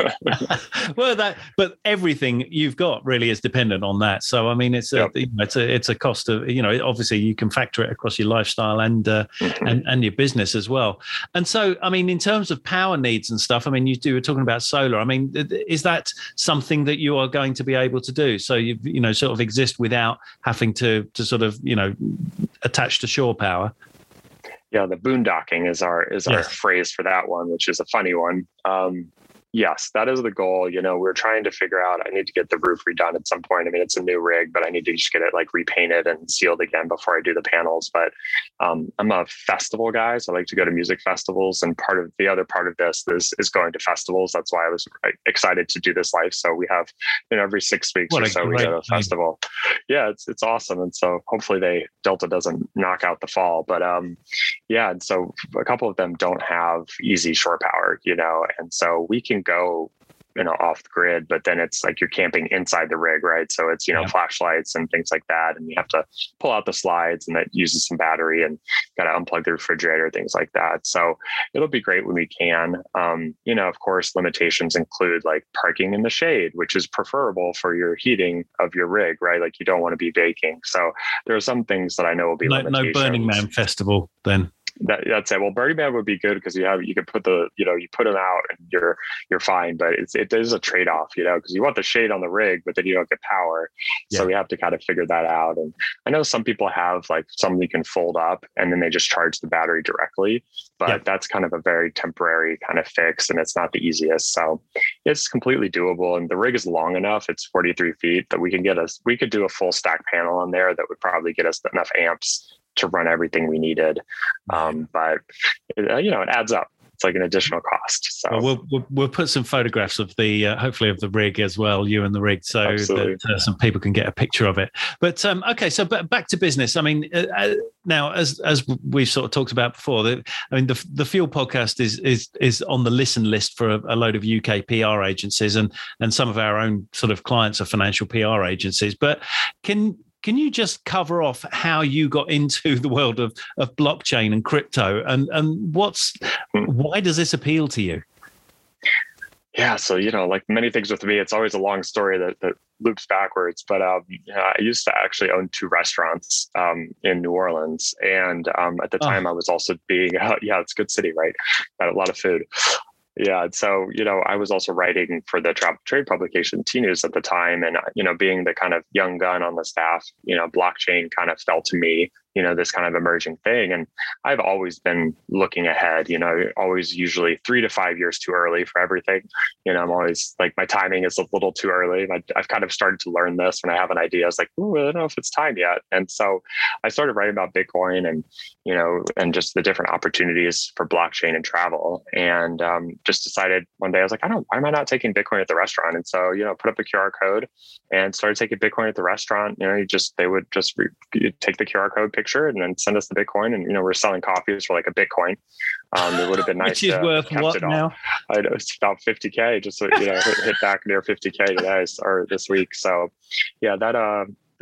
well, that, but everything you've got really is dependent on that. So, I mean, it's a,
yep.
you know, it's a, it's a cost of, you know, obviously you can factor it across your lifestyle and, uh, mm-hmm. and, and your business as well. And so, I mean, in terms of power needs and stuff, I mean, you do, were talking about solar. I mean, is that something that you are going to be able to do? So you, you know, sort of exist without having to, to sort of, you know, attach to shore power?
Yeah, the boondocking is our is our
yes.
phrase for that one, which is a funny one. Um, yes, that is the goal. You know, we're trying to figure out, I need to get the roof redone at some point. I mean, it's a new rig, but I need to just get it like repainted and sealed again before I do the panels. But um, I'm a festival guy, so I like to go to music festivals. And part of the other part of this is, is going to festivals. That's why I was excited to do this live. So we have, you know, every six weeks
what
or so we go to a festival. Yeah, it's it's awesome. And so hopefully they Delta doesn't knock out the fall. But um, yeah, and so a couple of them don't have easy shore power, you know, and so we can go, you know, off the grid, but then it's like you're camping inside the rig, right? So it's, you know, yeah. flashlights and things like that. And you have to pull out the slides, and that uses some battery, and got to unplug the refrigerator, things like that. So it'll be great when we can. Um, you know, of course, limitations include like parking in the shade, which is preferable for your heating of your rig, right? Like you don't want to be baking. So there are some things that I know will be
no,
limitations.
No Burning Man festival then.
That, that's it. Well, Burning Man would be good because you have you can put the you know you put them out and you're you're fine. But it's it is a trade off, you know, because you want the shade on the rig, but then you don't get power. Yeah. So we have to kind of figure that out. And I know some people have like something you can fold up and then they just charge the battery directly. But yeah. that's kind of a very temporary kind of fix, and it's not the easiest. So it's completely doable. And the rig is long enough; it's forty-three feet that we can get us. We could do a full stack panel on there that would probably get us enough amps to run everything we needed. Um, but, it, you know, it adds up. It's like an additional cost. So
well, we'll, we'll, we'll put some photographs of the, uh, hopefully of the rig as well, you and the rig, so Absolutely. that uh, some people can get a picture of it. But um, okay, so b- back to business. I mean, uh, now, as as we've sort of talked about before, the, I mean, the the Fuel podcast is is is on the listen list for a, a load of U K P R agencies, and and some of our own sort of clients are financial P R agencies. But can Can you just cover off how you got into the world of, of blockchain and crypto, and, and what's why does this appeal to you?
Yeah, so, you know, like many things with me, it's always a long story that, that loops backwards. But um, you know, I used to actually own two restaurants um, in New Orleans. And um, at the time, oh. I was also being, uh, yeah, it's a good city, right? Got a lot of food. Yeah. So, you know, I was also writing for the travel trade publication T News at the time. And, you know, being the kind of young gun on the staff, you know, blockchain kind of fell to me, you know, this kind of emerging thing. And I've always been looking ahead, you know, always usually three to five years too early for everything. You know, I'm always like, my timing is a little too early. I, I've kind of started to learn this when I have an idea. I was like, ooh, I don't know if it's time yet. And so I started writing about Bitcoin and, you know, and just the different opportunities for blockchain and travel. And um, just decided one day, I was like, I don't, why am I not taking Bitcoin at the restaurant? And so, you know, put up a Q R code and started taking Bitcoin at the restaurant. You know, you just, they would just re- take the Q R code picture and then send us the Bitcoin. And, you know, we're selling coffees for like a Bitcoin. Um, it would have been nice.
Which is
to
worth what now?
I know it's about fifty K, just, you know, hit, hit back near fifty K today or this week. So yeah, that, uh,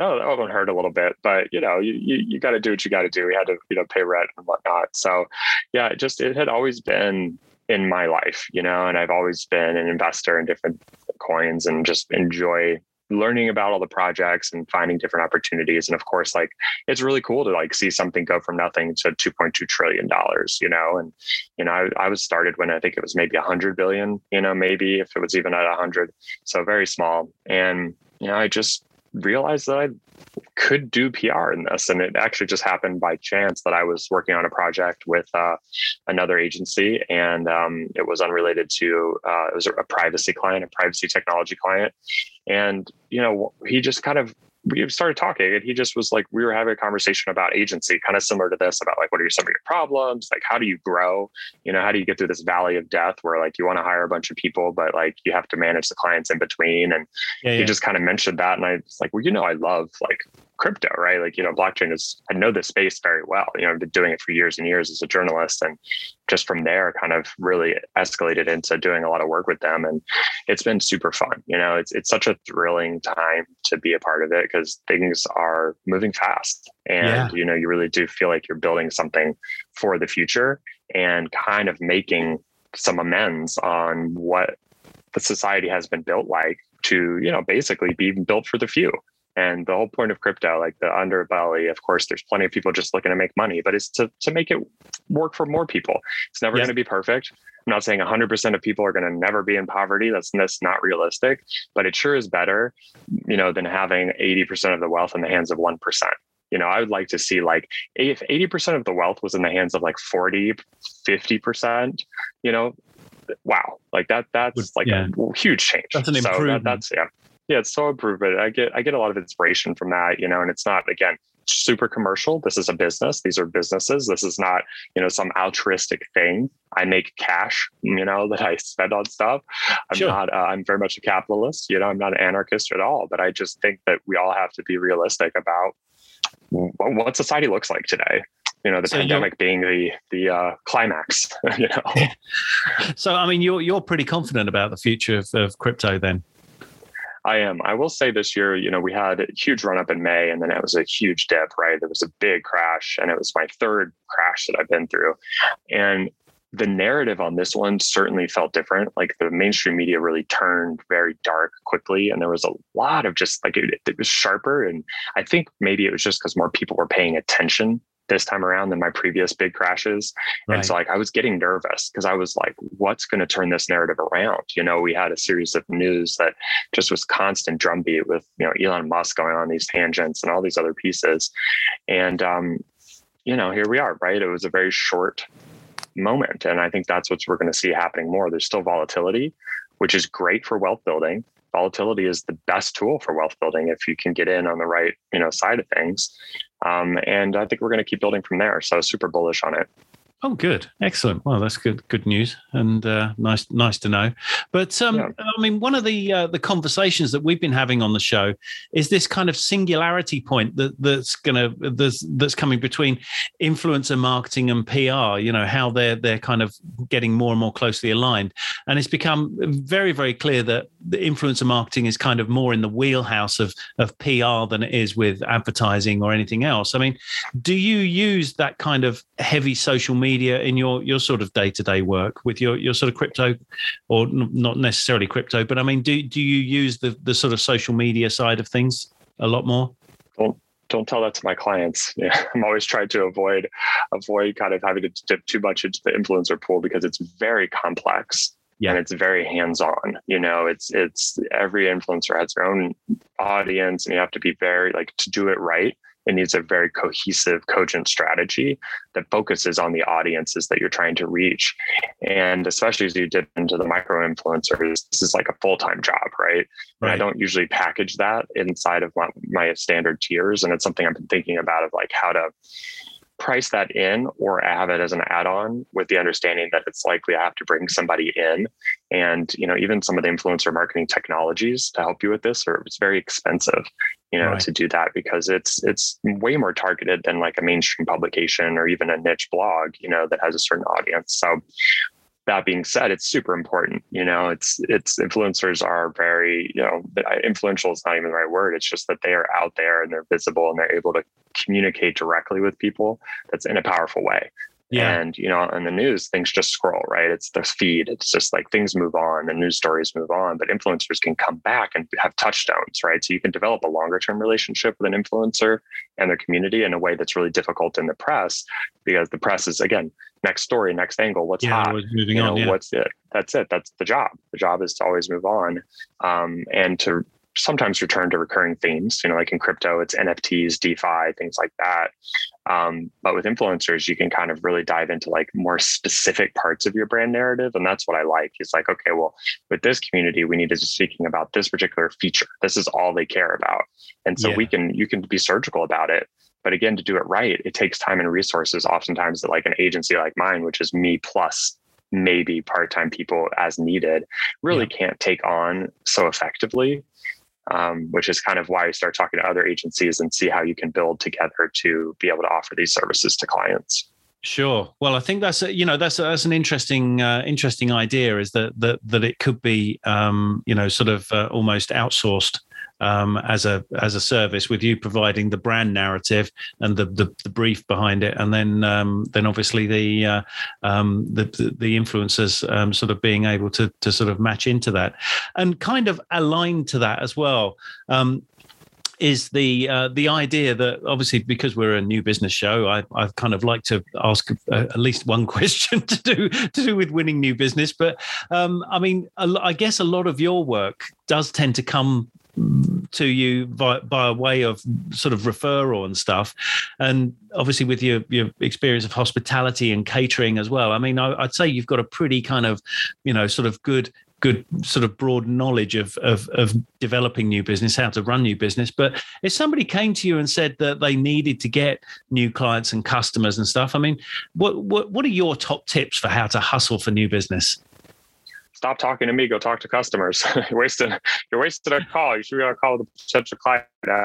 oh, that one hurt a little bit, but you know, you, you, you got to do what you got to do. We had to, you know, pay rent and whatnot. So yeah, it just, it had always been in my life, you know, and I've always been an investor in different coins and just enjoy learning about all the projects and finding different opportunities. And of course, like, it's really cool to like see something go from nothing to two point two trillion dollars, you know, and, you know, I, I was started when I think it was maybe a hundred billion, you know, maybe if it was even at a hundred, so very small. And, you know, I just realized that I could do P R in this. And it actually just happened by chance that I was working on a project with uh, another agency, and um, it was unrelated to, uh, it was a privacy client, a privacy technology client. And, you know, he just kind of, we started talking, and he just was like, we were having a conversation about agency, kind of similar to this, about like, what are some of your problems? Like, how do you grow? You know, how do you get through this valley of death where like you want to hire a bunch of people, but like you have to manage the clients in between? And yeah, he yeah. just kind of mentioned that. And I was like, well, you know, I love like crypto, right? Like, you know, blockchain is, I know the space very well. You know, I've been doing it for years and years as a journalist. And just from there, kind of really escalated into doing a lot of work with them. And it's been super fun. You know, it's, it's such a thrilling time to be a part of it because things are moving fast. And, yeah. you know, you really do feel like you're building something for the future and kind of making some amends on what the society has been built like to, you know, basically be built for the few. And the whole point of crypto, like the underbelly, of course, there's plenty of people just looking to make money, but it's to, to make it work for more people. It's never yeah. going to be perfect. I'm not saying one hundred percent of people are going to never be in poverty. That's, that's not realistic, but it sure is better, you know, than having eighty percent of the wealth in the hands of one percent. You know, I would like to see like if eighty percent of the wealth was in the hands of like forty, fifty percent, you know, wow, like that, that's like yeah. a huge change.
That's an improvement.
So that, that's, yeah. Yeah, it's so improvement. I get I get a lot of inspiration from that, you know, and it's not, again, super commercial. This is a business. These are businesses. This is not, you know, some altruistic thing. I make cash, you know, that I spend on stuff. I'm sure. not, uh, I'm very much a capitalist, you know, I'm not an anarchist at all, but I just think that we all have to be realistic about what society looks like today. You know, the so pandemic being the the uh, climax, you know.
So, I mean, you're, you're pretty confident about the future of, of crypto then?
I am. I will say this year, you know, we had a huge run up in May and then it was a huge dip, right? There was a big crash and it was my third crash that I've been through. And the narrative on this one certainly felt different. Like the mainstream media really turned very dark quickly. And there was a lot of just like, it, it was sharper. And I think maybe it was just because more people were paying attention this time around than my previous big crashes. Right. And so like, I was getting nervous because I was like, what's going to turn this narrative around? You know, we had a series of news that just was constant drumbeat with, you know, Elon Musk going on these tangents and all these other pieces. And, um, you know, here we are, right? It was a very short moment. And I think that's what we're going to see happening more. There's still volatility, which is great for wealth building. Volatility is the best tool for wealth building if you can get in on the right, you know, side of things. Um, and I think we're going to keep building from there. So super bullish on it.
Oh, good. Excellent. Well, that's good. Good news, and uh, nice, nice to know. But um, yeah. I mean, one of the uh, the conversations that we've been having on the show is this kind of singularity point that that's gonna that's, that's coming between influencer marketing and P R. You know, how they're they're kind of getting more and more closely aligned, and it's become very, very clear that the influencer marketing is kind of more in the wheelhouse of of P R than it is with advertising or anything else. I mean, do you use that kind of heavy social media media in your your sort of day-to-day work with your your sort of crypto, or n- not necessarily crypto, but I mean, do do you use the the sort of social media side of things a lot more?
Don't don't tell that to my clients. Yeah, I'm always trying to avoid avoid kind of having to dip too much into the influencer pool because it's very complex. Yeah. And it's very hands-on. You know, it's it's every influencer has their own audience, and you have to be very like to do it right. It needs a very cohesive, cogent strategy that focuses on the audiences that you're trying to reach. And especially as you dip into the micro influencers, this is like a full-time job, right? right. And I don't usually package that inside of my, my standard tiers. And it's something I've been thinking about of like how to price that in or have it as an add-on with the understanding that it's likely I have to bring somebody in. And, you know, even some of the influencer marketing technologies to help you with this, or it's very expensive, you know, right. to do that because it's, it's way more targeted than like a mainstream publication or even a niche blog, you know, that has a certain audience. So that being said, it's super important. You know, it's it's influencers are very, you know, influential is not even the right word. It's just that they are out there and they're visible and they're able to communicate directly with people. That's in a powerful way. Yeah. And, you know, in the news, things just scroll, right? It's the feed. It's just like things move on, the news stories move on, but influencers can come back and have touchstones, right? So you can develop a longer term relationship with an influencer and their community in a way that's really difficult in the press, because the press is, again, next story, next angle, what's
yeah,
hot,
moving
you
on,
know,
yeah.
what's it? That's it. That's the job. The job is to always move on, um, and to sometimes return to recurring themes, you know, like in crypto, it's N F Ts, DeFi, things like that. Um, but with influencers, you can kind of really dive into like more specific parts of your brand narrative. And that's what I like. It's like, okay, well, with this community, we need to be speaking about this particular feature. This is all they care about. And so yeah. we can, you can be surgical about it. But again, to do it right, it takes time and resources. Oftentimes that like an agency like mine, which is me plus maybe part-time people as needed, really yeah. can't take on so effectively. Um, which is kind of why you start talking to other agencies and see how you can build together to be able to offer these services to clients.
Sure. Well, I think that's a, you know that's a, that's an interesting uh, interesting idea. Is that that that it could be um, you know sort of uh, almost outsourced um, as a as a service, with you providing the brand narrative and the the, the brief behind it, and then um, then obviously the uh, um, the the influencers um, sort of being able to to sort of match into that and kind of align to that as well. Um, is the uh, the idea that obviously, because we're a new business show, I I kind of like to ask uh, at least one question to do to do with winning new business. But um, I mean, I guess a lot of your work does tend to come to you by, by way of sort of referral and stuff, and obviously with your your experience of hospitality and catering as well. I mean, I, I'd say you've got a pretty kind of, you know, sort of good. good sort of broad knowledge of, of of developing new business, how to run new business. But if somebody came to you and said that they needed to get new clients and customers and stuff, I mean, what what what are your top tips for how to hustle for new business?
Stop talking to me, go talk to customers. you're wasting you're wasting a call. You should be on a call with a potential client.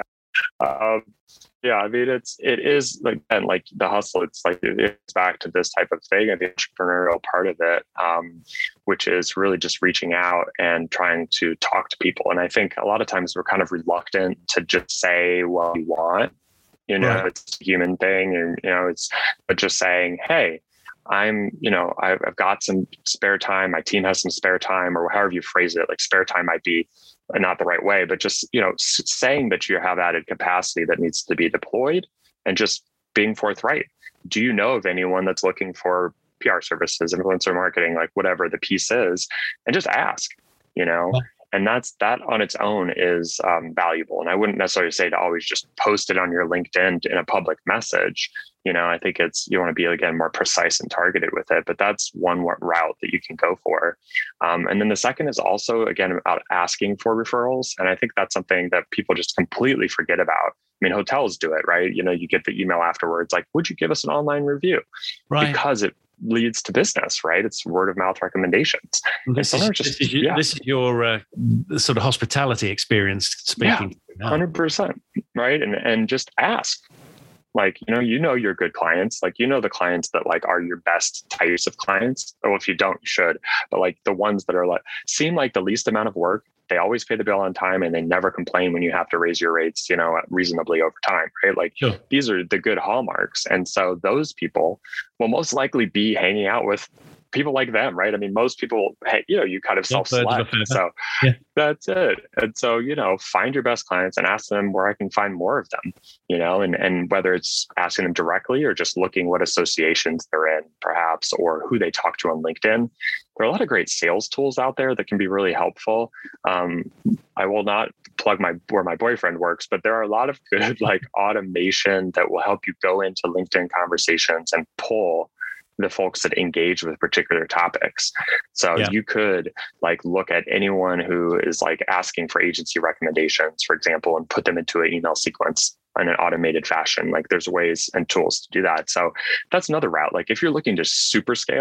Um, yeah, I mean, it's, it is like, and like the hustle, it's like, it's back to this type of thing and the entrepreneurial part of it, um, which is really just reaching out and trying to talk to people. And I think a lot of times we're kind of reluctant to just say what we want, you know, right. It's a human thing, and, you know, it's, but just saying, hey, I'm, you know, I've, I've got some spare time. My team has some spare time, or however you phrase it. Like spare time might be not the right way, but just, you know, saying that you have added capacity that needs to be deployed, and just being forthright. Do you know of anyone that's looking for P R services, influencer marketing, like whatever the piece is, and just ask, you know? Yeah. And that's, that on its own is um, valuable. And I wouldn't necessarily say to always just post it on your LinkedIn in a public message. You know, I think it's, you want to be, again, more precise and targeted with it, but that's one route that you can go for. Um, and then the second is also, again, about asking for referrals. And I think that's something that people just completely forget about. I mean, hotels do it, right? You know, you get the email afterwards, like, would you give us an online review? Right. Because it leads to business, right? It's word of mouth recommendations.
This is, just, this, is your, yeah. this is your uh, sort of hospitality experience speaking.
Yeah, one hundred percent, right? And and just ask. Like, you know, you know your good clients, like, you know, the clients that like are your best types of clients. Or if you don't, you should. But like the ones that are like, seem like the least amount of work, they always pay the bill on time, and they never complain when you have to raise your rates, you know, reasonably over time, right? Like sure. These are the good hallmarks. And so those people will most likely be hanging out with people like them, right? I mean, most people, hey, you know, you kind of self-select. So yeah. That's it. And so, you know, find your best clients and ask them where I can find more of them, you know, and, and whether it's asking them directly or just looking what associations they're in, perhaps, or who they talk to on LinkedIn. There are a lot of great sales tools out there that can be really helpful. Um, I will not plug my where my boyfriend works, but there are a lot of good like automation that will help you go into LinkedIn conversations and pull the folks that engage with particular topics. So yeah. You could like look at anyone who is like asking for agency recommendations, for example, and put them into an email sequence in an automated fashion. Like there's ways and tools to do that. So that's another route. Like if you're looking to super scale,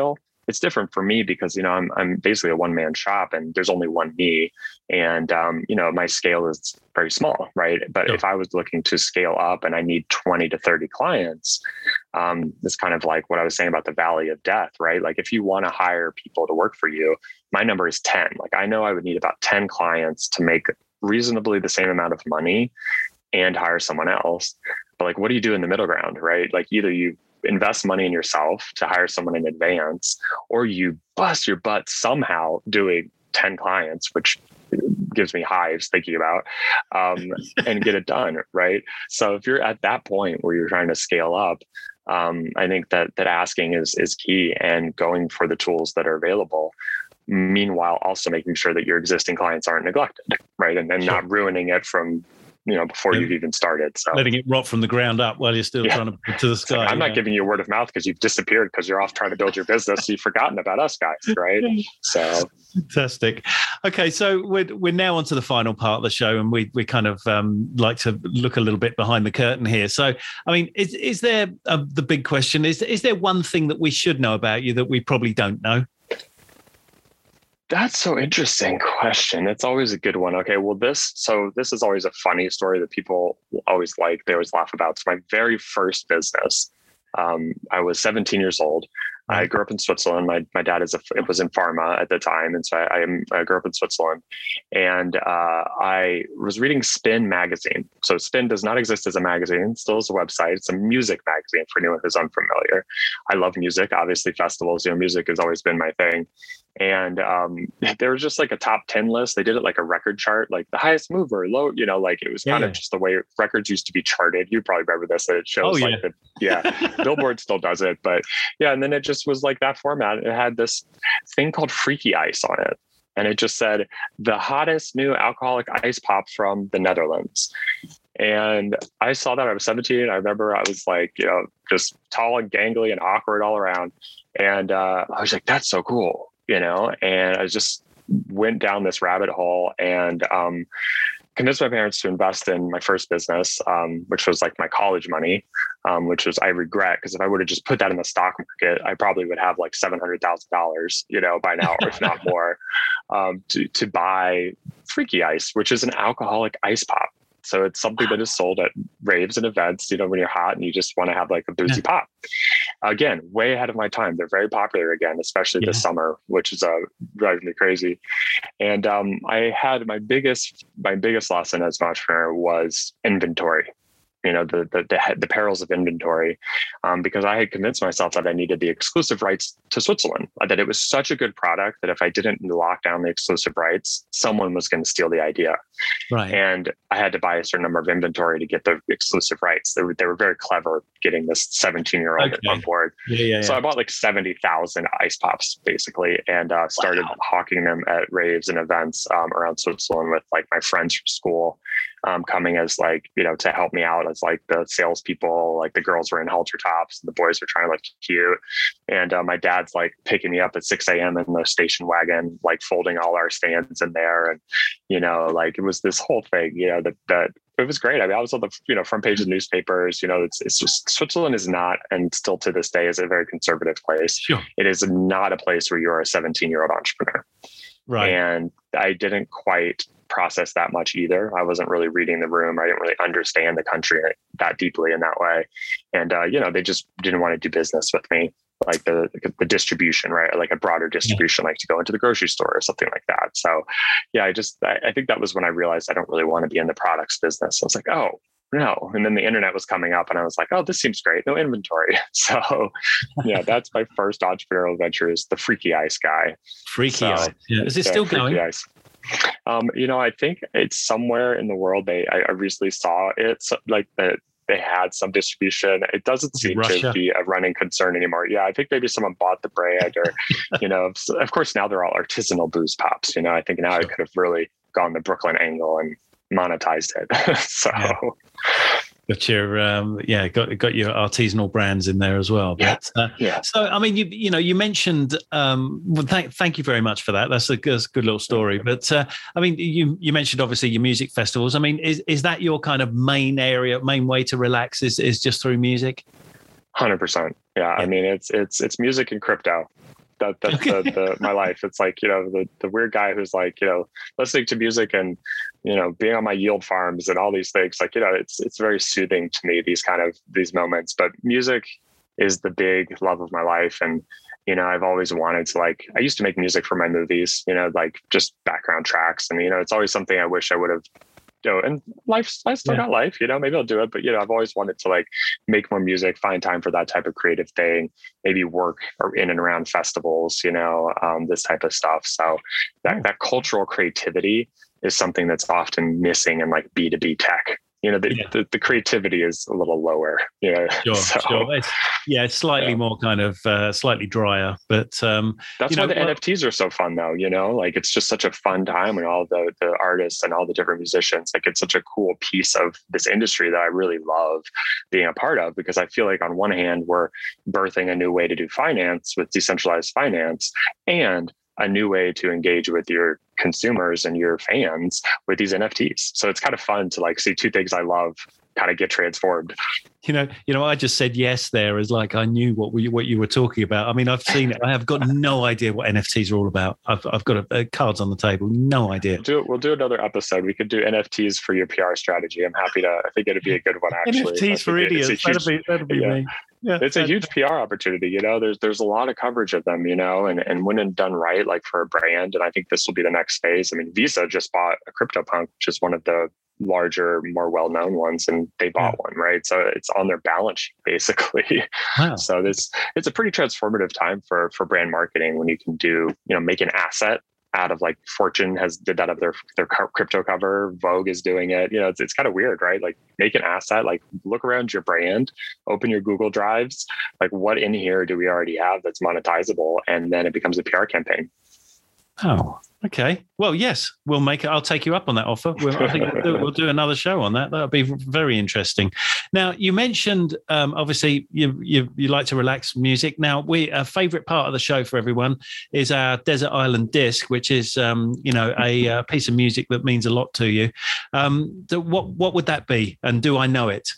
it's different for me because, you know, I'm, I'm basically a one man shop and there's only one me. And, um, you know, my scale is very small, right? But
Sure.
if I was looking to scale up and I need twenty to thirty clients, um, it's kind of like what I was saying about the valley of death, right? Like if you want to hire people to work for you, my number is ten. Like I know I would need about ten clients to make reasonably the same amount of money and hire someone else. But like, what do you do in the middle ground, right? Like either you invest money in yourself to hire someone in advance, or you bust your butt somehow doing ten clients, which gives me hives thinking about, um, and get it done, right? So if you're at that point where you're trying to scale up, um, I think that that asking is is key and going for the tools that are available. Meanwhile, also making sure that your existing clients aren't neglected, right? And then sure. not ruining it from, you know, before yeah. you've even started. So
letting it rot from the ground up while you're still yeah. trying to put to the sky.
Like, I'm not
know?
giving you word of mouth because you've disappeared because you're off trying to build your business. So you've forgotten about us guys, right? So
fantastic. Okay, so we're we're now onto the final part of the show, and we we kind of um, like to look a little bit behind the curtain here. So, I mean, is is there uh, the big question? Is is there one thing that we should know about you that we probably don't know?
That's so interesting question. It's always a good one. Okay, well, this, so this is always a funny story that people always like, they always laugh about. So my very first business, um, I was seventeen years old. I grew up in Switzerland. My my dad is a, it was in pharma at the time. And so I, I, I grew up in Switzerland. And uh, I was reading Spin magazine. So Spin does not exist as a magazine, still is a website. It's a music magazine for anyone who's unfamiliar. I love music. Obviously, festivals, you know, music has always been my thing. And um, there was just like a top ten list. They did it like a record chart, like the highest mover, low, you know, like it was kind yeah. of just the way records used to be charted. You probably remember this, that it shows
oh,
like
yeah.
the, yeah, Billboard still does it, but yeah. And then it just was like that format. It had this thing called Freaky Ice on it. And it just said the hottest new alcoholic ice pop from the Netherlands. And I saw that. I was seventeen. I remember I was like, you know, just tall and gangly and awkward all around. And uh, I was like, that's so cool. You know, and I just went down this rabbit hole and um, convinced my parents to invest in my first business, um, which was like my college money, um, which was I regret because if I would have just put that in the stock market, I probably would have like seven hundred thousand dollars, you know, by now, if not more, um, to to buy Freaky Ice, which is an alcoholic ice pop. So it's something that is sold at raves and events, you know, when you're hot and you just want to have like a boozy yeah. pop. Again, way ahead of my time. They're very popular again, especially yeah. this summer, which is uh, driving me crazy. And um, I had my biggest, my biggest lesson as an entrepreneur was inventory. You know, the the the, the perils of inventory, um, because I had convinced myself that I needed the exclusive rights to Switzerland, that it was such a good product that if I didn't lock down the exclusive rights, someone was going to steal the idea.
Right.
And I had to buy a certain number of inventory to get the exclusive rights. They were, they were very clever getting this seventeen-year-old okay. on board.
Yeah, yeah,
so
yeah.
I bought like seventy thousand ice pops, basically, and uh, started wow. hawking them at raves and events um, around Switzerland with like my friends from school. Um, coming as like, you know, to help me out as like the salespeople, like the girls were in halter tops and the boys were trying to look cute. And uh, my dad's like picking me up at six a.m. in the station wagon, like folding all our stands in there. And, you know, like it was this whole thing, you know, that, that it was great. I mean, I was on the, you know, front page of newspapers, you know, it's, it's just Switzerland is not, and still to this day is a very conservative place.
Sure.
It is not a place where you're a seventeen year old entrepreneur.
Right.
And I didn't quite process that much either. I wasn't really reading the room. I didn't really understand the country that deeply in that way. And, uh, you know, they just didn't want to do business with me, like the the distribution, right? Like a broader distribution, yeah. like to go into the grocery store or something like that. So, yeah, I just, I, I think that was when I realized I don't really want to be in the products business. I was like, oh, no. And then the internet was coming up and I was like, oh, this seems great. No inventory. So yeah, that's my first entrepreneurial venture is the Freaky Ice guy.
Freaky
so,
Ice. Yeah. Is it
yeah,
still
Freaky
going?
Ice. Um, you know, I think it's somewhere in the world. They, I, I recently saw it, so, like that they had some distribution. It doesn't seem
Russia.
to be a running concern anymore. Yeah, I think maybe someone bought the brand, or you know, of course now they're all artisanal booze pops. You know, I think now sure. I could have really gone the Brooklyn angle and monetized it. so.
Yeah. Got your um, yeah, got got your artisanal brands in there as well. But,
yeah.
Uh,
yeah.
So I mean, you you know, you mentioned. Um, well, thank thank you very much for that. That's a, that's a good little story. But uh, I mean, you you mentioned obviously your music festivals. I mean, is is that your kind of main area, main way to relax? Is is just through music?
one hundred percent. Yeah, yeah. I mean, it's it's it's music and crypto. That that's the, the my life. It's like, you know, the the weird guy who's like, you know, listening to music and, you know, being on my yield farms and all these things. Like, you know, it's it's very soothing to me, these kind of these moments. But music is the big love of my life. And, you know, I've always wanted to, like, I used to make music for my movies, you know, like just background tracks. And, you know, it's always something I wish I would have do. And life, I still yeah. got life, you know, maybe I'll do it. But, you know, I've always wanted to like make more music, find time for that type of creative thing, maybe work or in and around festivals, you know, um, this type of stuff. So that, that cultural creativity is something that's often missing in like B two B tech. You know, the, yeah. the, the creativity is a little lower. You know,
sure,
so,
sure. It's, yeah, slightly yeah. more kind of uh, slightly drier. But um,
that's
you
why
know,
the
well,
N F Ts are so fun, though. You know, like it's just such a fun time when all the the artists and all the different musicians. Like it's such a cool piece of this industry that I really love being a part of, because I feel like on one hand we're birthing a new way to do finance with decentralized finance, and a new way to engage with your consumers and your fans with these N F Ts. So it's kind of fun to like see two things I love kind of get transformed.
You know, you know, I just said yes there as like I knew what we, what you were talking about. I mean, I've seen it. I have got no idea what N F Ts are all about. I've I've got a, a cards on the table, no idea.
We'll do it. We'll do another episode. We could do N F Ts for your P R strategy. I'm happy to. I think it'd be a good one actually.
N F Ts for idiots. Huge, that'll be that'll be
yeah.
me. Yeah,
it's a huge P R opportunity. You know, there's there's a lot of coverage of them. You know, and and when done right, like for a brand, and I think this will be the next phase. I mean, Visa just bought a CryptoPunk, which is one of the larger, more well-known ones, and they bought yeah. one, right? So it's on their balance sheet, basically. Wow. So this it's a pretty transformative time for for brand marketing when you can do, you know, make an asset out of, like, Fortune has did that of their their crypto cover. Vogue is doing it. You know, it's it's kind of weird, right? Like, make an asset, like look around your brand, open your Google Drives, like what in here do we already have that's monetizable, and then it becomes a P R campaign.
Oh, okay. Well, yes, we'll make it. I'll take you up on that offer. We'll, I think we'll do, we'll do another show on that. That'll be very interesting. Now, you mentioned, um, obviously, you, you you like to relax music. Now, we a favorite part of the show for everyone is our Desert Island Disc, which is, um, you know, a, a piece of music that means a lot to you. Um, so what what would that be? And do I know it?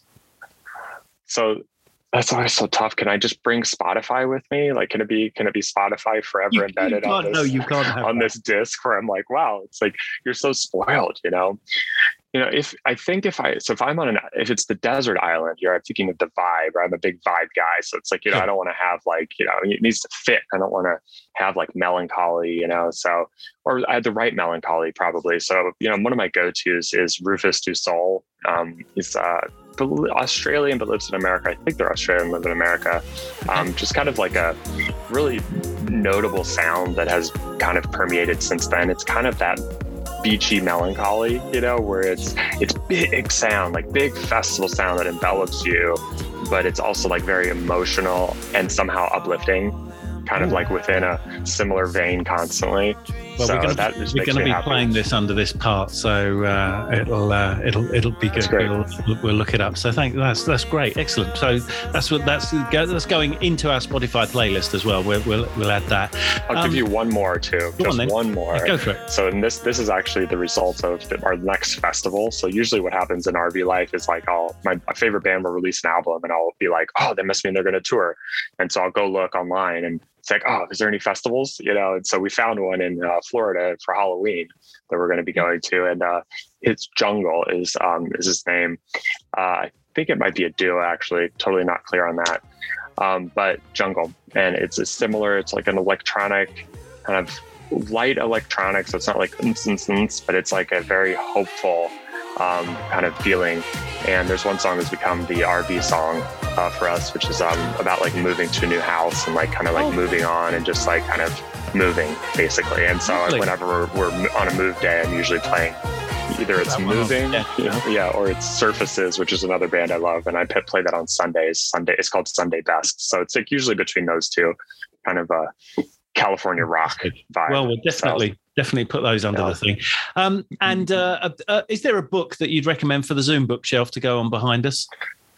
So that's always so tough. Can I just bring Spotify with me? Like, can it be, can it be Spotify forever you, embedded
you
on this,
no, you can't have
on
that.
this disc where I'm like, wow, it's like, you're so spoiled, you know? You know, if I think if I, so if I'm on an, if it's the desert island, you're thinking of the vibe, or I'm a big vibe guy. So it's like, you know, yeah. I don't want to have like, you know, it needs to fit. I don't want to have like melancholy, you know, so, or I had the right melancholy probably. So, you know, one of my go-tos is Rufus Du Sol. Um, he's, uh, Australian, but lives in America. I think they're Australian, live in America. Um, just kind of like a really notable sound that has kind of permeated since then. It's kind of that beachy melancholy, you know, where it's it's big sound, like big festival sound that envelops you, but it's also like very emotional and somehow uplifting, kind of like within a similar vein constantly.
Well,
so
we're going
that
to
just
we're
makes
going to
me
be
happy.
Playing this under this part, so uh, it'll uh, it'll it'll be good. We'll, we'll look it up. So thank that's that's great, excellent. So that's what that's that's going into our Spotify playlist as well. We'll we'll, we'll add that.
I'll um, give you one more too, just
on,
one more.
Yeah, go for it.
So and this this is actually the result of the, our next festival. So usually what happens in R V life is like I'll my, my favorite band will release an album and I'll be like, oh, that must mean they're going to tour, and so I'll go look online and it's like, oh, is there any festivals? You know, and so we found one in uh, Florida for Halloween that we're going to be going to, and uh, it's Jungle is um, is his name. Uh, I think it might be a duo, actually. Totally not clear on that, um, but Jungle, and it's a similar. It's like an electronic, kind of light electronic, so it's not like instance, but it's like a very hopeful um, kind of feeling. And there's one song that's become the R V song uh, for us, which is um, about like moving to a new house and like kind of like oh. moving on and just like kind of moving basically. And so really? whenever we're, we're on a move day, I'm usually playing either it's moving, yeah. You know, yeah, or it's Surfaces, which is another band I love, and I play that on Sundays. Sunday, it's called Sunday Best. So it's like usually between those two, kind of a California rock vibe.
Well, we'll definitely. So, Definitely put those under yeah. the thing. Um, and uh, uh, is there a book that you'd recommend for the Zoom bookshelf to go on behind us?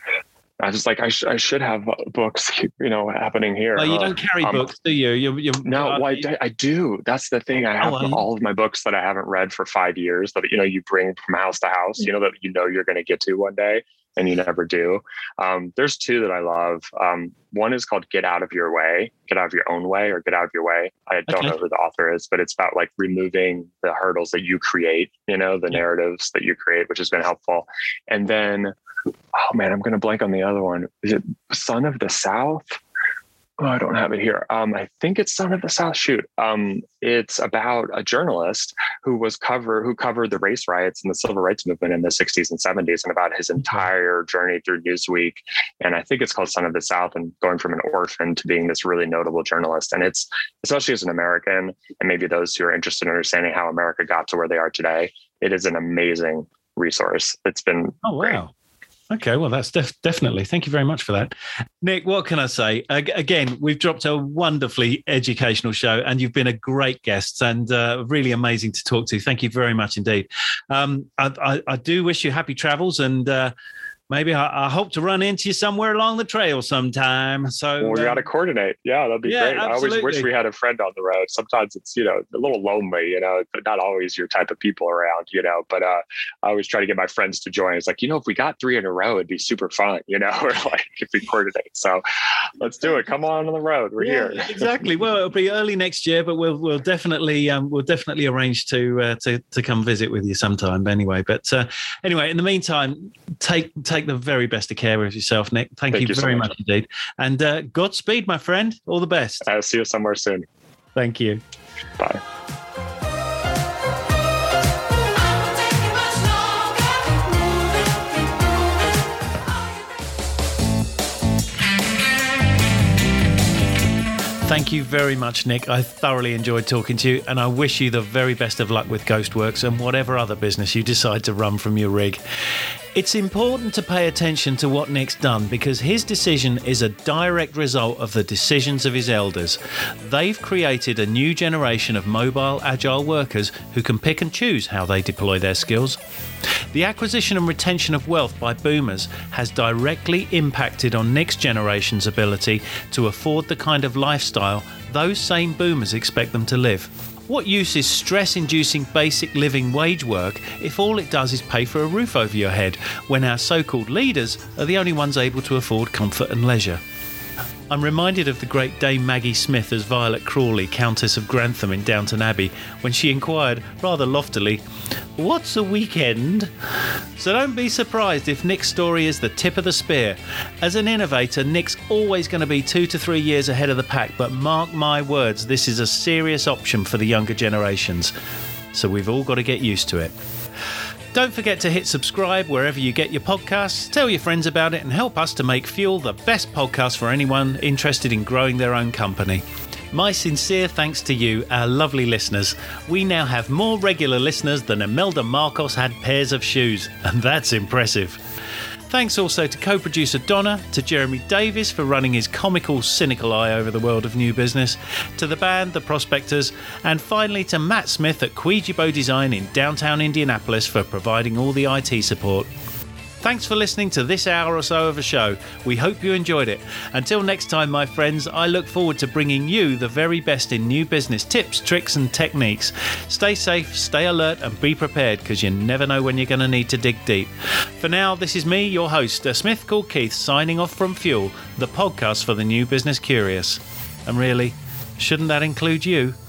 I was like, I, sh- I should have books, you know, happening here.
Oh, you don't carry um, books, do you? you, you
no, well, I, I do. That's the thing. I have oh, all of my books that I haven't read for five years that, you know, you bring from house to house, you know, that you know you're going to get to one day. and you never do. Um, there's two that I love. Um, one is called Get Out of Your Way, Get Out of Your Own Way, or Get Out of Your Way. I don't
Okay.
know who the author is, but it's about like removing the hurdles that you create, you know, the
Yeah.
narratives that you create, which has been helpful. And then, oh man, I'm going to blank on the other one. Is it Son of the South? Oh, I don't have it here. Um, I think it's Son of the South. Shoot. Um, it's about a journalist who was cover who covered the race riots and the civil rights movement in the sixties and seventies, and about his entire journey through Newsweek. And I think it's called Son of the South, and going from an orphan to being this really notable journalist. And it's, especially as an American, and maybe those who are interested in understanding how America got to where they are today, it is an amazing resource. It's been
Oh, wow.
great.
Okay, well, that's def- definitely. Thank you very much for that. Nick, what can I say? Ag- again, we've dropped a wonderfully educational show, and you've been a great guest and uh, really amazing to talk to. Thank you very much indeed. Um, I, I, I do wish you happy travels, and uh, maybe I, I hope to run into you somewhere along the trail sometime. So
Well, we
uh,
got to coordinate. Yeah, that'd be
yeah,
great. I always wish
absolutely.
we had a friend on the road. Sometimes it's, you know, a little lonely, you know, but not always your type of people around, you know, but uh, I always try to get my friends to join. It's like, you know, if we got three in a row, it'd be super fun, you know, or like if we coordinate. So let's do it. Come on on the road. We're
Yeah,
here.
exactly. Well, it'll be early next year, but we'll we'll definitely um, we'll definitely arrange to uh, to to come visit with you sometime. Anyway, but uh, anyway, in the meantime, take take the very best of care of yourself, Nick. Thank,
Thank
you,
you so
very
much.
much indeed, and uh, Godspeed, my friend. All the best.
I'll see you somewhere soon.
Thank you.
Bye.
Thank you very much, Nick. I thoroughly enjoyed talking to you, and I wish you the very best of luck with Ghostworks and whatever other business you decide to run from your rig. It's important to pay attention to what Nick's done, because his decision is a direct result of the decisions of his elders. They've created a new generation of mobile, agile workers who can pick and choose how they deploy their skills. The acquisition and retention of wealth by boomers has directly impacted on next generation's ability to afford the kind of lifestyle those same boomers expect them to live. What use is stress-inducing basic living wage work if all it does is pay for a roof over your head, when our so-called leaders are the only ones able to afford comfort and leisure? I'm reminded of the great Dame Maggie Smith as Violet Crawley, Countess of Grantham in Downton Abbey, when she inquired, rather loftily, "What's a weekend?" So don't be surprised if Nick's story is the tip of the spear. As an innovator, Nick's always going to be two to three years ahead of the pack, but mark my words, this is a serious option for the younger generations. So we've all got to get used to it. Don't forget to hit subscribe wherever you get your podcasts, tell your friends about it, and help us to make Fuel the best podcast for anyone interested in growing their own company. My sincere thanks to you, our lovely listeners. We now have more regular listeners than Imelda Marcos had pairs of shoes, and that's impressive. Thanks also to co-producer Donna, to Jeremy Davis for running his comical, cynical eye over the world of new business, to the band, The Prospectors, and finally to Matt Smith at Quijibo Design in downtown Indianapolis for providing all the I T support. Thanks for listening to this hour or so of a show. We hope you enjoyed it. Until next time, my friends, I look forward to bringing you the very best in new business tips, tricks and techniques. Stay safe, stay alert and be prepared, because you never know when you're going to need to dig deep. For now, this is me, your host, a Smith called Keith, signing off from Fuel, the podcast for the new business curious. And really, shouldn't that include you?